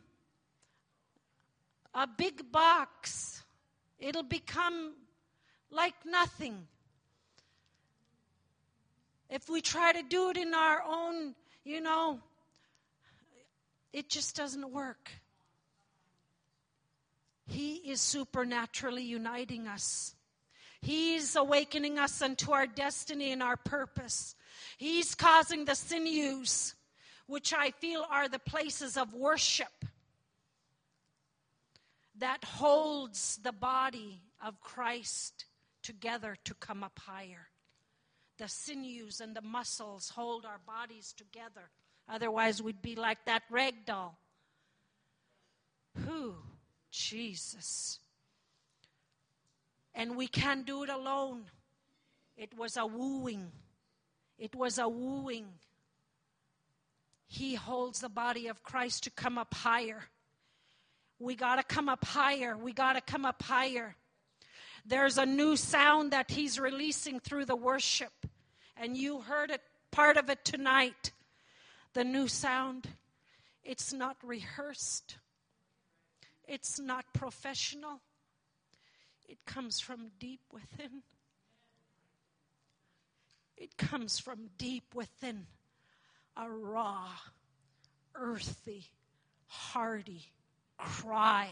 a big box. It'll become like nothing. If we try to do it in our own, it just doesn't work. He is supernaturally uniting us. He's awakening us unto our destiny and our purpose. He's causing the sinews, which I feel are the places of worship that holds the body of Christ together to come up higher. The sinews and the muscles hold our bodies together. Otherwise, we'd be like that rag doll. Whew, Jesus. And we can't do it alone. It was a wooing. It was a wooing. He holds the body of Christ to come up higher. We got to come up higher. We got to come up higher. There's a new sound that he's releasing through the worship. And you heard it, part of it tonight. The new sound. It's not rehearsed. It's not professional. It comes from deep within. It comes from deep within. A raw, earthy, hearty cry.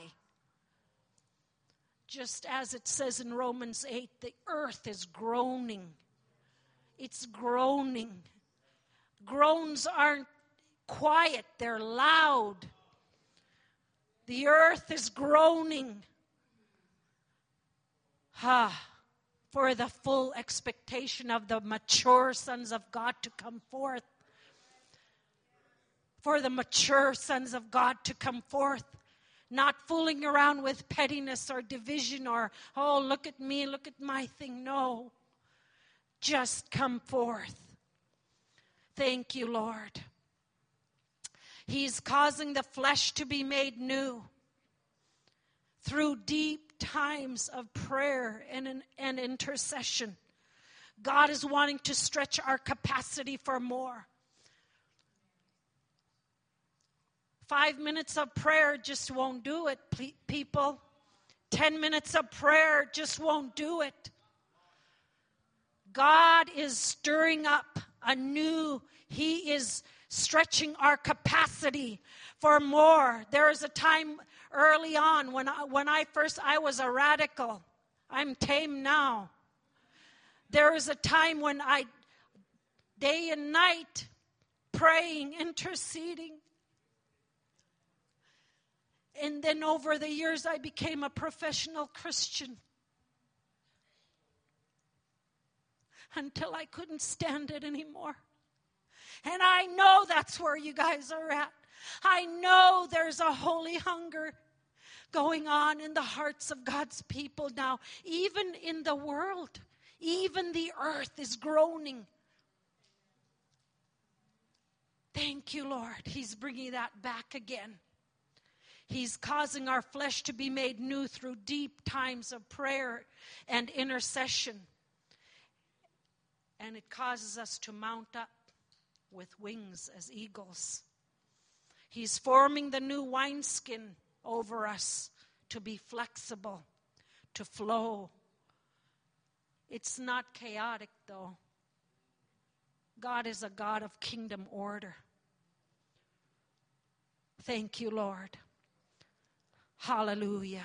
Just as it says in Romans 8, the earth is groaning. It's groaning. Groans aren't quiet, they're loud. The earth is groaning. For the full expectation of the mature sons of God to come forth. For the mature sons of God to come forth. Not fooling around with pettiness or division or, oh, look at me, look at my thing. No. Just come forth. Thank you, Lord. He's causing the flesh to be made new through deep times of prayer and intercession. God is wanting to stretch our capacity for more. 5 minutes of prayer just won't do it, people. 10 minutes of prayer just won't do it. God is stirring up anew. He is stretching our capacity for more. There is a time early on when I was a radical. I'm tame now. There was a time when I, day and night, praying, interceding. And then over the years, I became a professional Christian. Until I couldn't stand it anymore. And I know that's where you guys are at. I know there's a holy hunger going on in the hearts of God's people now. Even in the world, even the earth is groaning. Thank you, Lord. He's bringing that back again. He's causing our flesh to be made new through deep times of prayer and intercession. And it causes us to mount up with wings as eagles. He's forming the new wineskin over us to be flexible, to flow. It's not chaotic, though. God is a God of kingdom order. Thank you, Lord. Hallelujah.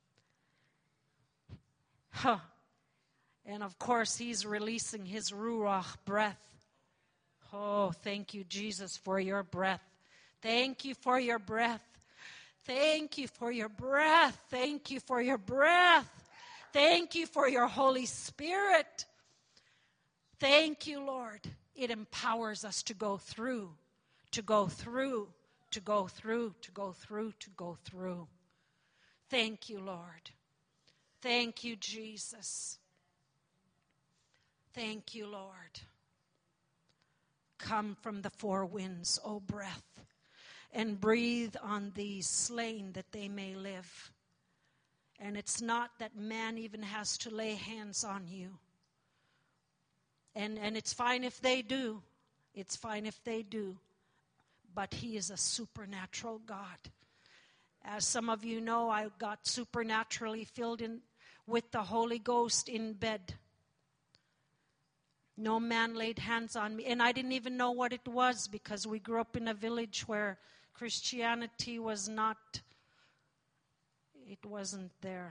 And of course, he's releasing his Ruach breath. Oh, thank you, Jesus, for your breath. Thank you for your breath. Thank you for your breath. Thank you for your breath. Thank you for your Holy Spirit. Thank you, Lord. It empowers us to go through, to go through, to go through, to go through, to go through. Thank you, Lord. Thank you, Jesus. Thank you, Lord. Come from the four winds, O breath, and breathe on these slain that they may live. And it's not that man even has to lay hands on you. And it's fine if they do. It's fine if they do. But he is a supernatural God. As some of you know, I got supernaturally filled in with the Holy Ghost in bed. No man laid hands on me. And I didn't even know what it was because we grew up in a village where Christianity was not, it wasn't there.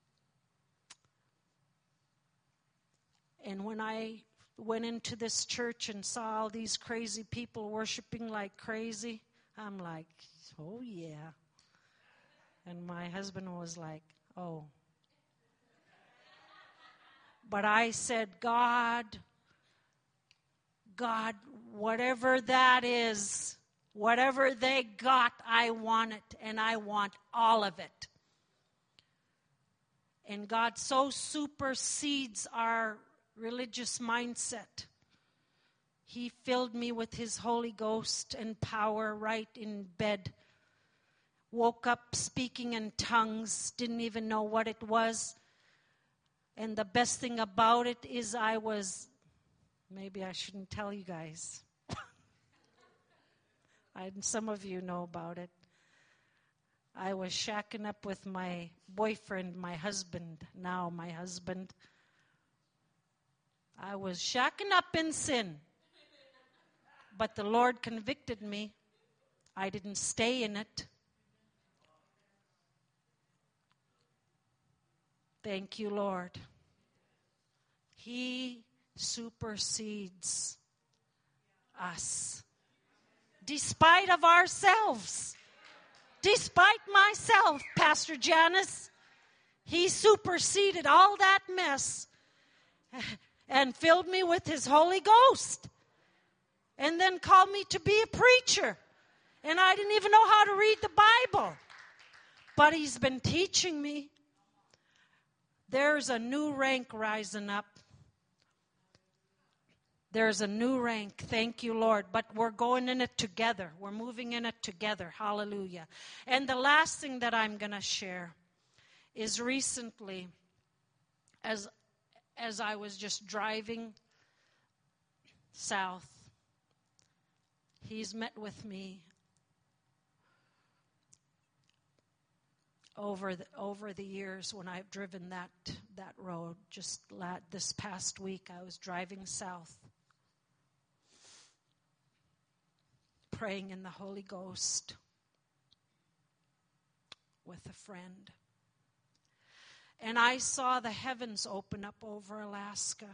And when I went into this church and saw all these crazy people worshiping like crazy, I'm like, oh yeah. And my husband was like, oh. But I said, God, whatever that is, Whatever they got, I want it, and I want all of it. And God so supersedes our religious mindset. He filled me with His Holy Ghost and power right in bed. Woke up speaking in tongues, didn't even know what it was. And the best thing about it is maybe I shouldn't tell you guys. Some of you know about it. I was shacking up with my boyfriend, my husband. I was shacking up in sin. But the Lord convicted me. I didn't stay in it. Thank you, Lord. He supersedes us. Despite of ourselves. Despite myself, Pastor Janice. He superseded all that mess and filled me with His Holy Ghost. And then called me to be a preacher. And I didn't even know how to read the Bible. But He's been teaching me. There's a new rank rising up. There's a new rank. Thank you, Lord. But we're going in it together. We're moving in it together. Hallelujah. And the last thing that I'm going to share is recently, as I was just driving south, He's met with me over the years when I've driven that road. Just this past week, I was driving south, praying in the Holy Ghost with a friend. And I saw the heavens open up over Alaska.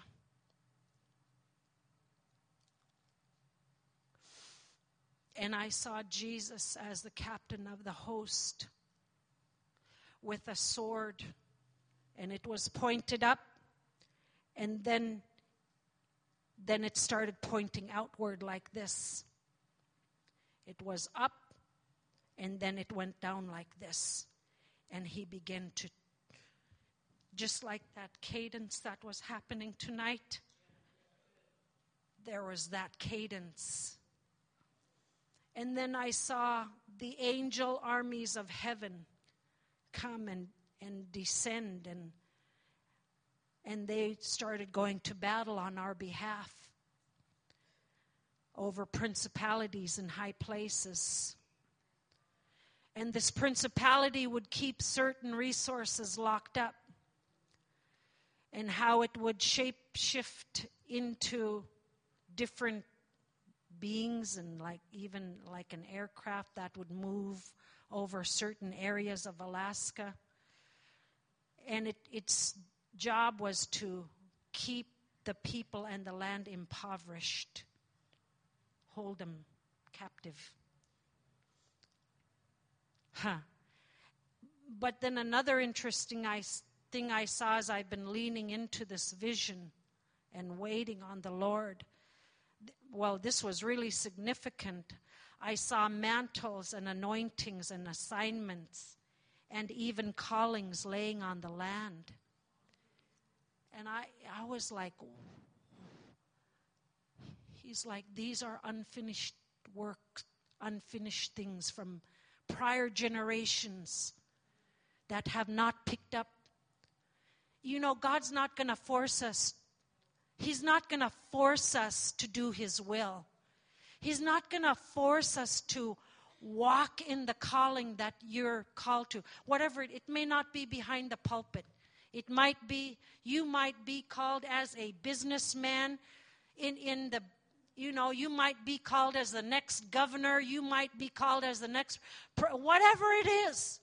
And I saw Jesus as the captain of the host with a sword. And it was pointed up. And then it started pointing outward like this. It was up. And then it went down like this. And He began to, just like that cadence that was happening tonight, there was that cadence. And then I saw the angel armies of heaven come and descend, and they started going to battle on our behalf over principalities in high places. And this principality would keep certain resources locked up, and how it would shift into different beings, and even like an aircraft that would move over certain areas of Alaska. And its job was to keep the people and the land impoverished, hold them captive. But then another interesting thing I saw as I've been leaning into this vision and waiting on the Lord. Well, this was really significant. I saw mantles and anointings and assignments and even callings laying on the land. And I was like, He's like, these are unfinished work, unfinished things from prior generations that have not picked up. You know, God's not going to force us. He's not going to force us to do His will. He's not going to force us to walk in the calling that you're called to. Whatever, it may not be behind the pulpit. It might be, you might be called as a businessman in the, you might be called as the next governor. You might be called as the next, whatever it is.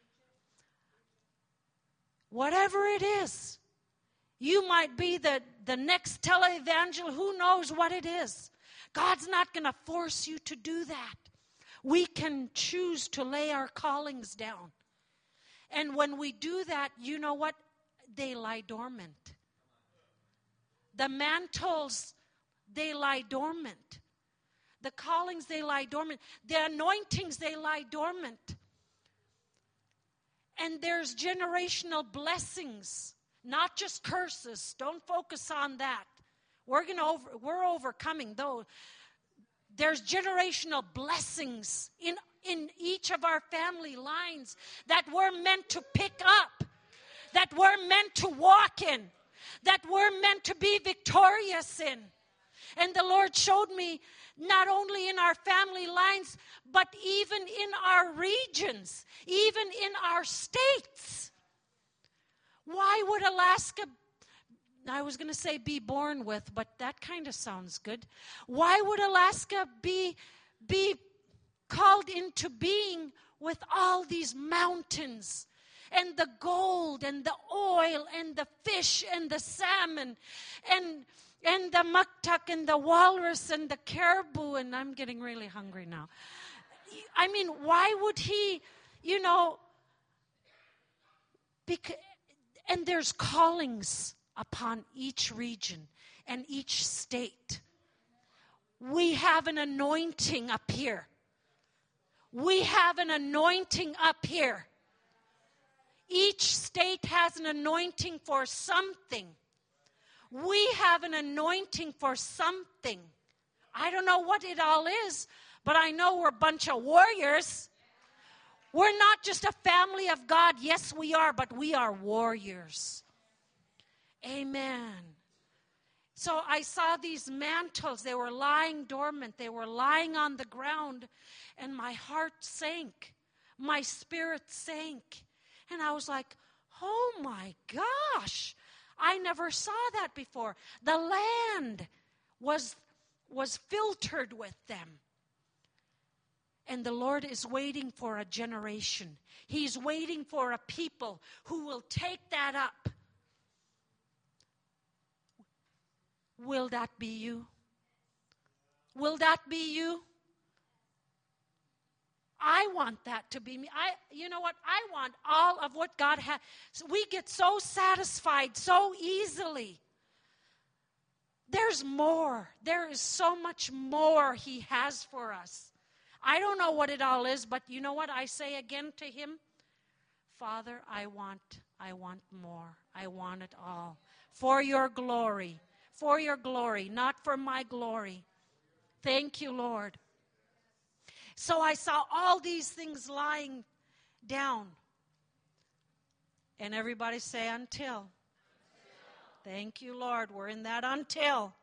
Whatever it is. You might be the next televangelist. Who knows what it is? God's not going to force you to do that. We can choose to lay our callings down. And when we do that, you know what? They lie dormant. The mantles, they lie dormant. The callings, they lie dormant. The anointings, they lie dormant. And there's generational blessings, not just curses. Don't focus on that. We're overcoming those. There's generational blessings in each of our family lines that we're meant to pick up, that we're meant to walk in, that we're meant to be victorious in. And the Lord showed me not only in our family lines, but even in our regions, even in our states. Why would Alaska, I was going to say be born with, but that kind of sounds good. Why would Alaska be called into being with all these mountains and the gold and the oil and the fish and the salmon and the muktuk and the walrus and the caribou? And I'm getting really hungry now. I mean, why would he, and there's callings upon each region and each state. We have an anointing up here. We have an anointing up here. Each state has an anointing for something. We have an anointing for something. I don't know what it all is, but I know we're a bunch of warriors. We're not just a family of God. Yes, we are, but we are warriors. Amen. So I saw these mantles. They were lying dormant. They were lying on the ground, and my heart sank. My spirit sank. And I was like, oh my gosh. I never saw that before. The land was filtered with them. And the Lord is waiting for a generation. He's waiting for a people who will take that up. Will that be you? Will that be you? I want that to be me. You know what? I want all of what God has. So we get so satisfied so easily. There's more. There is so much more He has for us. I don't know what it all is, but you know what I say again to Him? Father, I want more. I want it all. For your glory. For your glory, not for my glory. Thank you, Lord. So I saw all these things lying down. And everybody say, until. Thank you, Lord. We're in that until.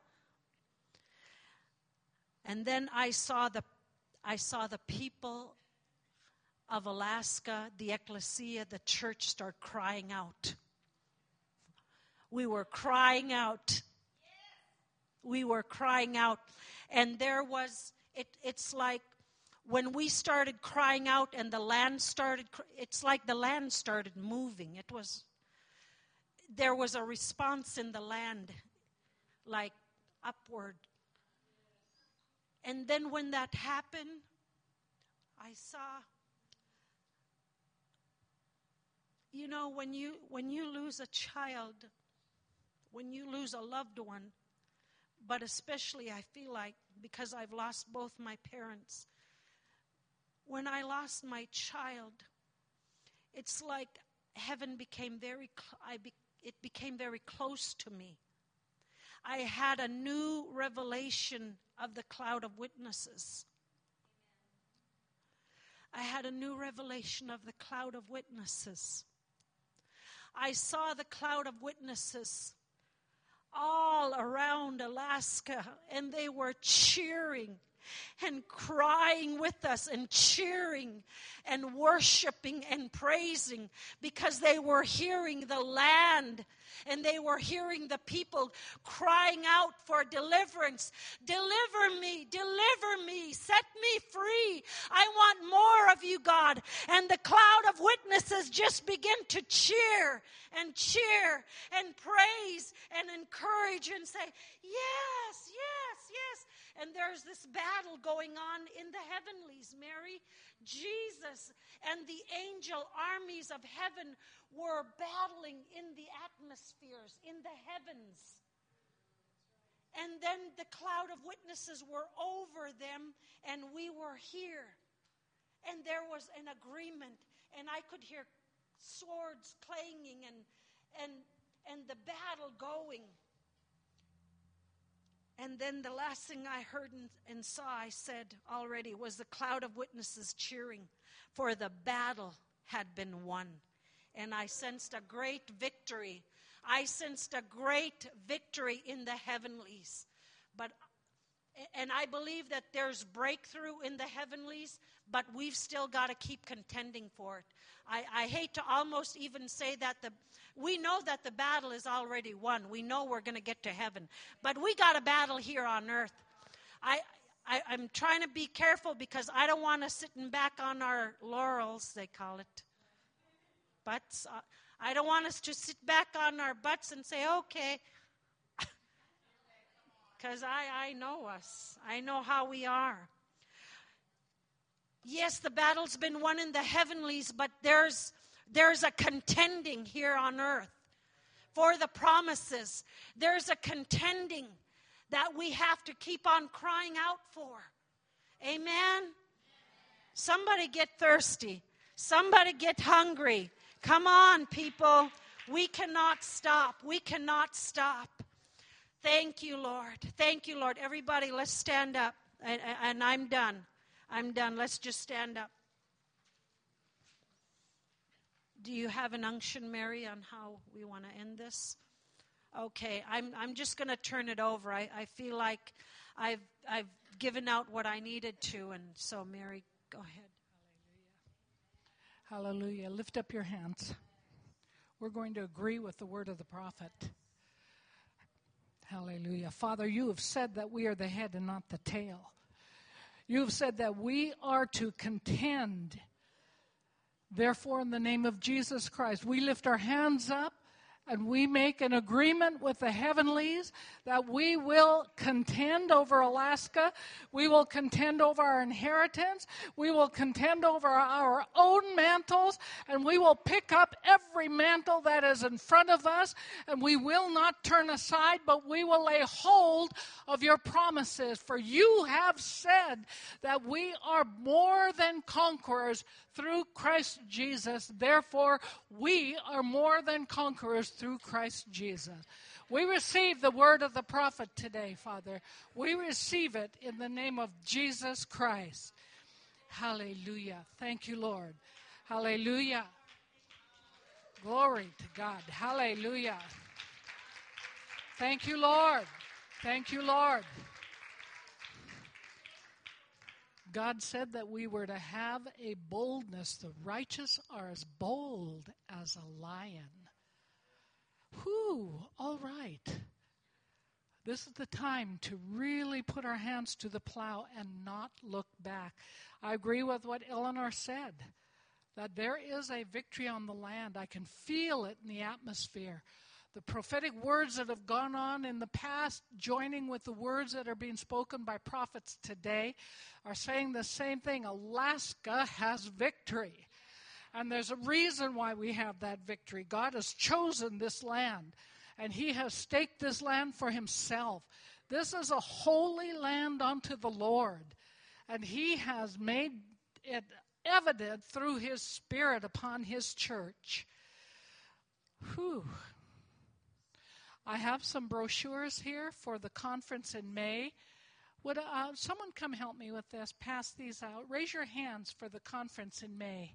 And then I saw the people of Alaska, the ecclesia, the church, start crying out. We were crying out. We were crying out. And there was, it's like when we started crying out and the land started, it's like the land started moving. There was a response in the land, like upward. And then when that happened, I saw, when you lose a child, when you lose a loved one, but especially I feel like, because I've lost both my parents, when I lost my child, it's like heaven became it became very close to me. I had a new revelation of the cloud of witnesses. I had a new revelation of the cloud of witnesses. I saw the cloud of witnesses all around Alaska, and they were cheering and crying with us and cheering and worshiping and praising because they were hearing the land and they were hearing the people crying out for deliverance. Deliver me, set me free. I want more of you, God. And the cloud of witnesses just begin to cheer and praise and encourage and say, yes, yes, yes. And there's this battle going on in the heavenlies, Mary. Jesus and the angel armies of heaven were battling in the atmospheres, in the heavens. And then the cloud of witnesses were over them, and we were here. And there was an agreement, and I could hear swords clanging and the battle going. And then the last thing I heard and saw, I said already, was the cloud of witnesses cheering, for the battle had been won. And I sensed a great victory. I sensed a great victory in the heavenlies. And I believe that there's breakthrough in the heavenlies, but we've still got to keep contending for it. I hate to almost even say that we know that the battle is already won. We know we're going to get to heaven. But we got a battle here on earth. I'm trying to be careful because I don't want to sit back on our laurels, they call it. Butts. I don't want us to sit back on our butts and say, okay. Because I know us. I know how we are. Yes, the battle's been won in the heavenlies, but there's a contending here on earth for the promises. There's a contending that we have to keep on crying out for. Amen? Somebody get thirsty. Somebody get hungry. Come on, people. We cannot stop. We cannot stop. Thank you, Lord. Thank you, Lord. Everybody, let's stand up. And I'm done. I'm done. Let's just stand up. Do you have an unction, Mary, on how we want to end this? Okay, I'm just going to turn it over. I feel like I've given out what I needed to, and so Mary, go ahead. Hallelujah. Hallelujah. Lift up your hands. We're going to agree with the word of the prophet. Hallelujah. Father, you have said that we are the head and not the tail. You have said that we are to contend. Therefore, in the name of Jesus Christ, we lift our hands up and we make an agreement with the heavenlies that we will contend over Alaska. We will contend over our inheritance. We will contend over our own mantles. And we will pick up every mantle that is in front of us. And we will not turn aside, but we will lay hold of your promises. For you have said that we are more than conquerors through Christ Jesus. Therefore, we are more than conquerors through Christ Jesus. We receive the word of the prophet today, Father. We receive it in the name of Jesus Christ. Hallelujah. Thank you, Lord. Hallelujah. Glory to God. Hallelujah. Thank you, Lord. Thank you, Lord. God said that we were to have a boldness. The righteous are as bold as a lion. Whew, all right. This is the time to really put our hands to the plow and not look back. I agree with what Eleanor said, that there is a victory on the land. I can feel it in the atmosphere. The prophetic words that have gone on in the past, joining with the words that are being spoken by prophets today, are saying the same thing. Alaska has victory. And there's a reason why we have that victory. God has chosen this land, and he has staked this land for himself. This is a holy land unto the Lord, and he has made it evident through his Spirit upon his church. Whew. I have some brochures here for the conference in May. Would someone come help me with this? Pass these out. Raise your hands for the conference in May.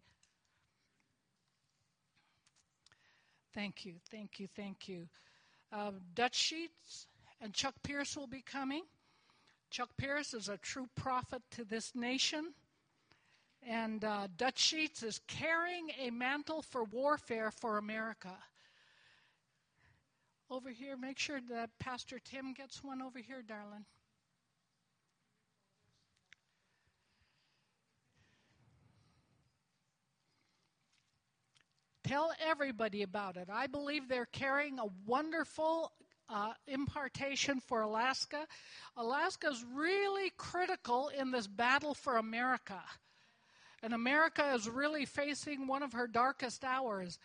Thank you, thank you, thank you. Dutch Sheets and Chuck Pierce will be coming. Chuck Pierce is a true prophet to this nation. And Dutch Sheets is carrying a mantle for warfare for America. Over here, make sure that Pastor Tim gets one over here, darling. Tell everybody about it. I believe they're carrying a wonderful impartation for Alaska. Alaska's really critical in this battle for America. And America is really facing one of her darkest hours.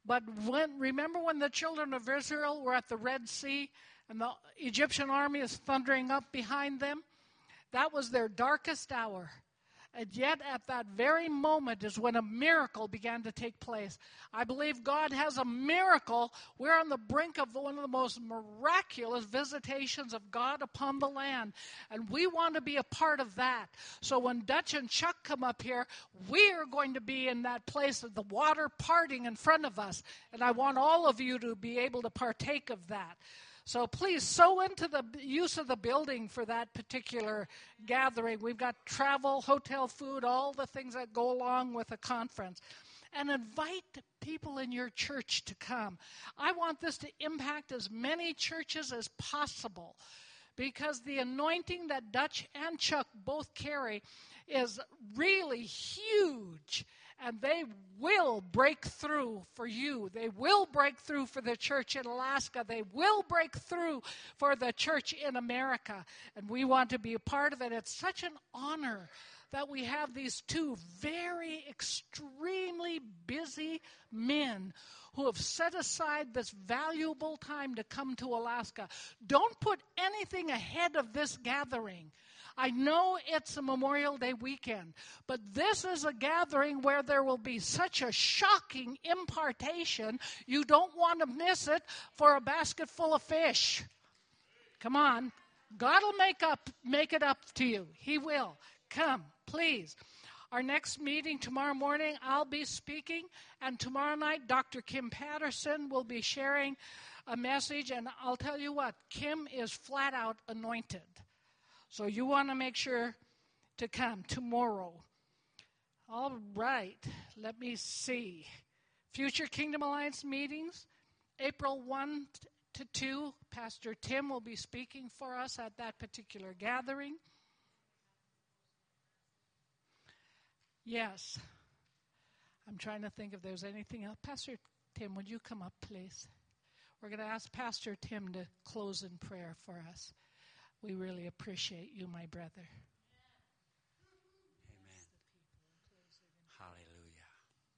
But remember when the children of Israel were at the Red Sea and the Egyptian army is thundering up behind them? That was their darkest hour. And yet at that very moment is when a miracle began to take place. I believe God has a miracle. We're on the brink of one of the most miraculous visitations of God upon the land. And we want to be a part of that. So when Dutch and Chuck come up here, we are going to be in that place of the water parting in front of us. And I want all of you to be able to partake of that. So please sow into the use of the building for that particular gathering. We've got travel, hotel, food, all the things that go along with a conference. And invite people in your church to come. I want this to impact as many churches as possible, because the anointing that Dutch and Chuck both carry is really huge. And they will break through for you. They will break through for the church in Alaska. They will break through for the church in America. And we want to be a part of it. It's such an honor that we have these two very extremely busy men who have set aside this valuable time to come to Alaska. Don't put anything ahead of this gathering. I know it's a Memorial Day weekend, but this is a gathering where there will be such a shocking impartation, you don't want to miss it for a basket full of fish. Come on. God will make it up to you. He will. Come, please. Our next meeting tomorrow morning, I'll be speaking, and tomorrow night, Dr. Kim Patterson will be sharing a message, and I'll tell you what, Kim is flat out anointed. So you want to make sure to come tomorrow. All right, let me see. Future Kingdom Alliance meetings, April 1 to 2. Pastor Tim will be speaking for us at that particular gathering. Yes. I'm trying to think if there's anything else. Pastor Tim, would you come up, please? We're going to ask Pastor Tim to close in prayer for us. We really appreciate you, my brother. Amen. Hallelujah.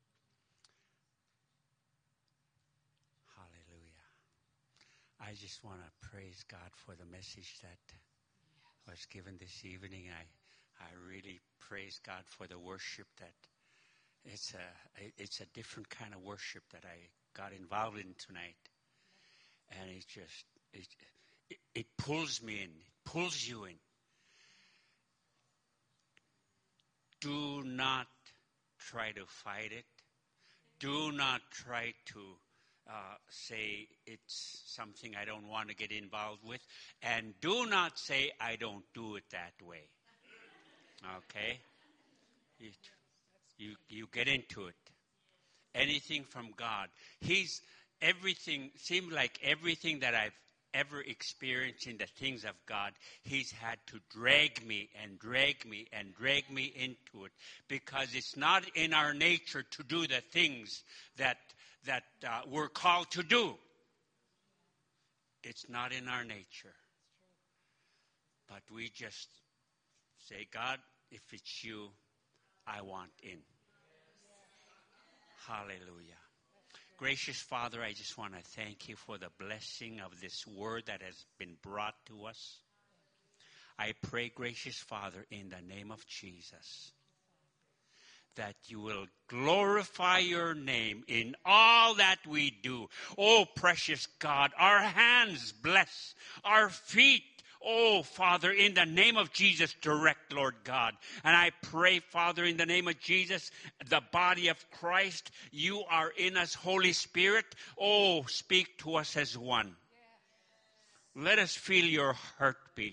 Hallelujah. I just want to praise God for the message that was given this evening. I really praise God for the worship that it's a different kind of worship that I got involved in tonight. And it pulls me in. It pulls you in. Do not try to fight it. Do not try to say it's something I don't want to get involved with. And do not say I don't do it that way. Okay? You get into it. Anything from God. Seems like everything that I've ever experienced in the things of God, He's had to drag me and drag me and drag me into it, because it's not in our nature to do the things that we're called to do. It's not in our nature. But we just say, God, if it's you, I want in. Hallelujah. Gracious Father, I just want to thank you for the blessing of this word that has been brought to us. I pray, gracious Father, in the name of Jesus, that you will glorify your name in all that we do. Oh, precious God, our hands bless, our feet, oh, Father, in the name of Jesus, direct, Lord God. And I pray, Father, in the name of Jesus, the body of Christ, you are in us, Holy Spirit. Oh, speak to us as one. Let us feel your heartbeat.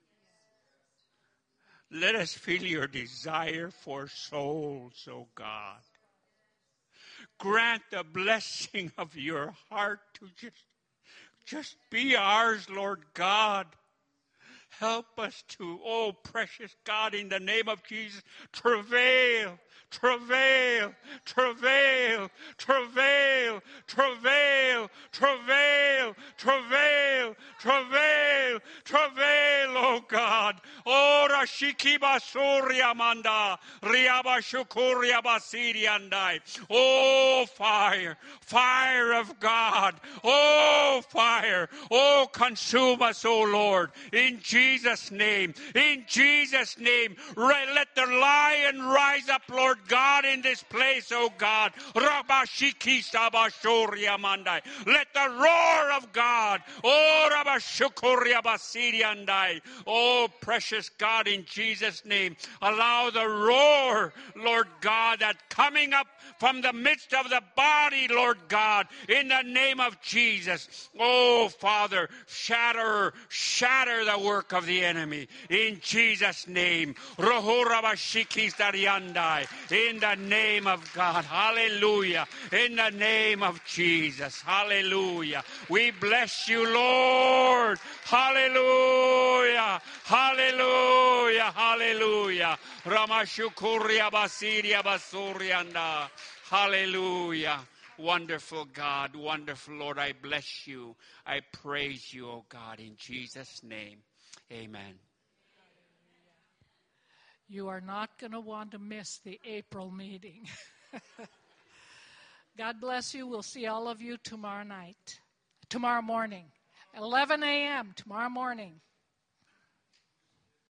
Let us feel your desire for souls, oh God. Grant the blessing of your heart to just be ours, Lord God. Help us to, oh precious God, in the name of Jesus, travail travail, travail, travail, travail, travail, travail, travail, travail, oh God. Oh, Rashikiba Surya Manda, Riaba Shukuria Basiri andai. Oh, fire, fire of God. Oh, fire. Oh, consume us, oh Lord. In Jesus' name. In Jesus' name. Let the lion rise up, Lord God, in this place, oh God. Rabashiki Sabashoria Mandai. Let the roar of God. Oh, Rabashukuria Basiri andai. Oh, precious God, in Jesus' name. Allow the roar, Lord God, that coming up from the midst of the body, Lord God, in the name of Jesus. Oh, Father, shatter the work of the enemy in Jesus' name. In the name of God. Hallelujah. In the name of Jesus. Hallelujah. We bless you, Lord. Hallelujah. Hallelujah. Hallelujah. Ramashukuria Basiria Basurianda. Hallelujah. Wonderful God, wonderful Lord, I bless you. I praise you, oh God, in Jesus' name. Amen. You are not going to want to miss the April meeting. God bless you. We'll see all of you tomorrow morning, 11 a.m. tomorrow morning.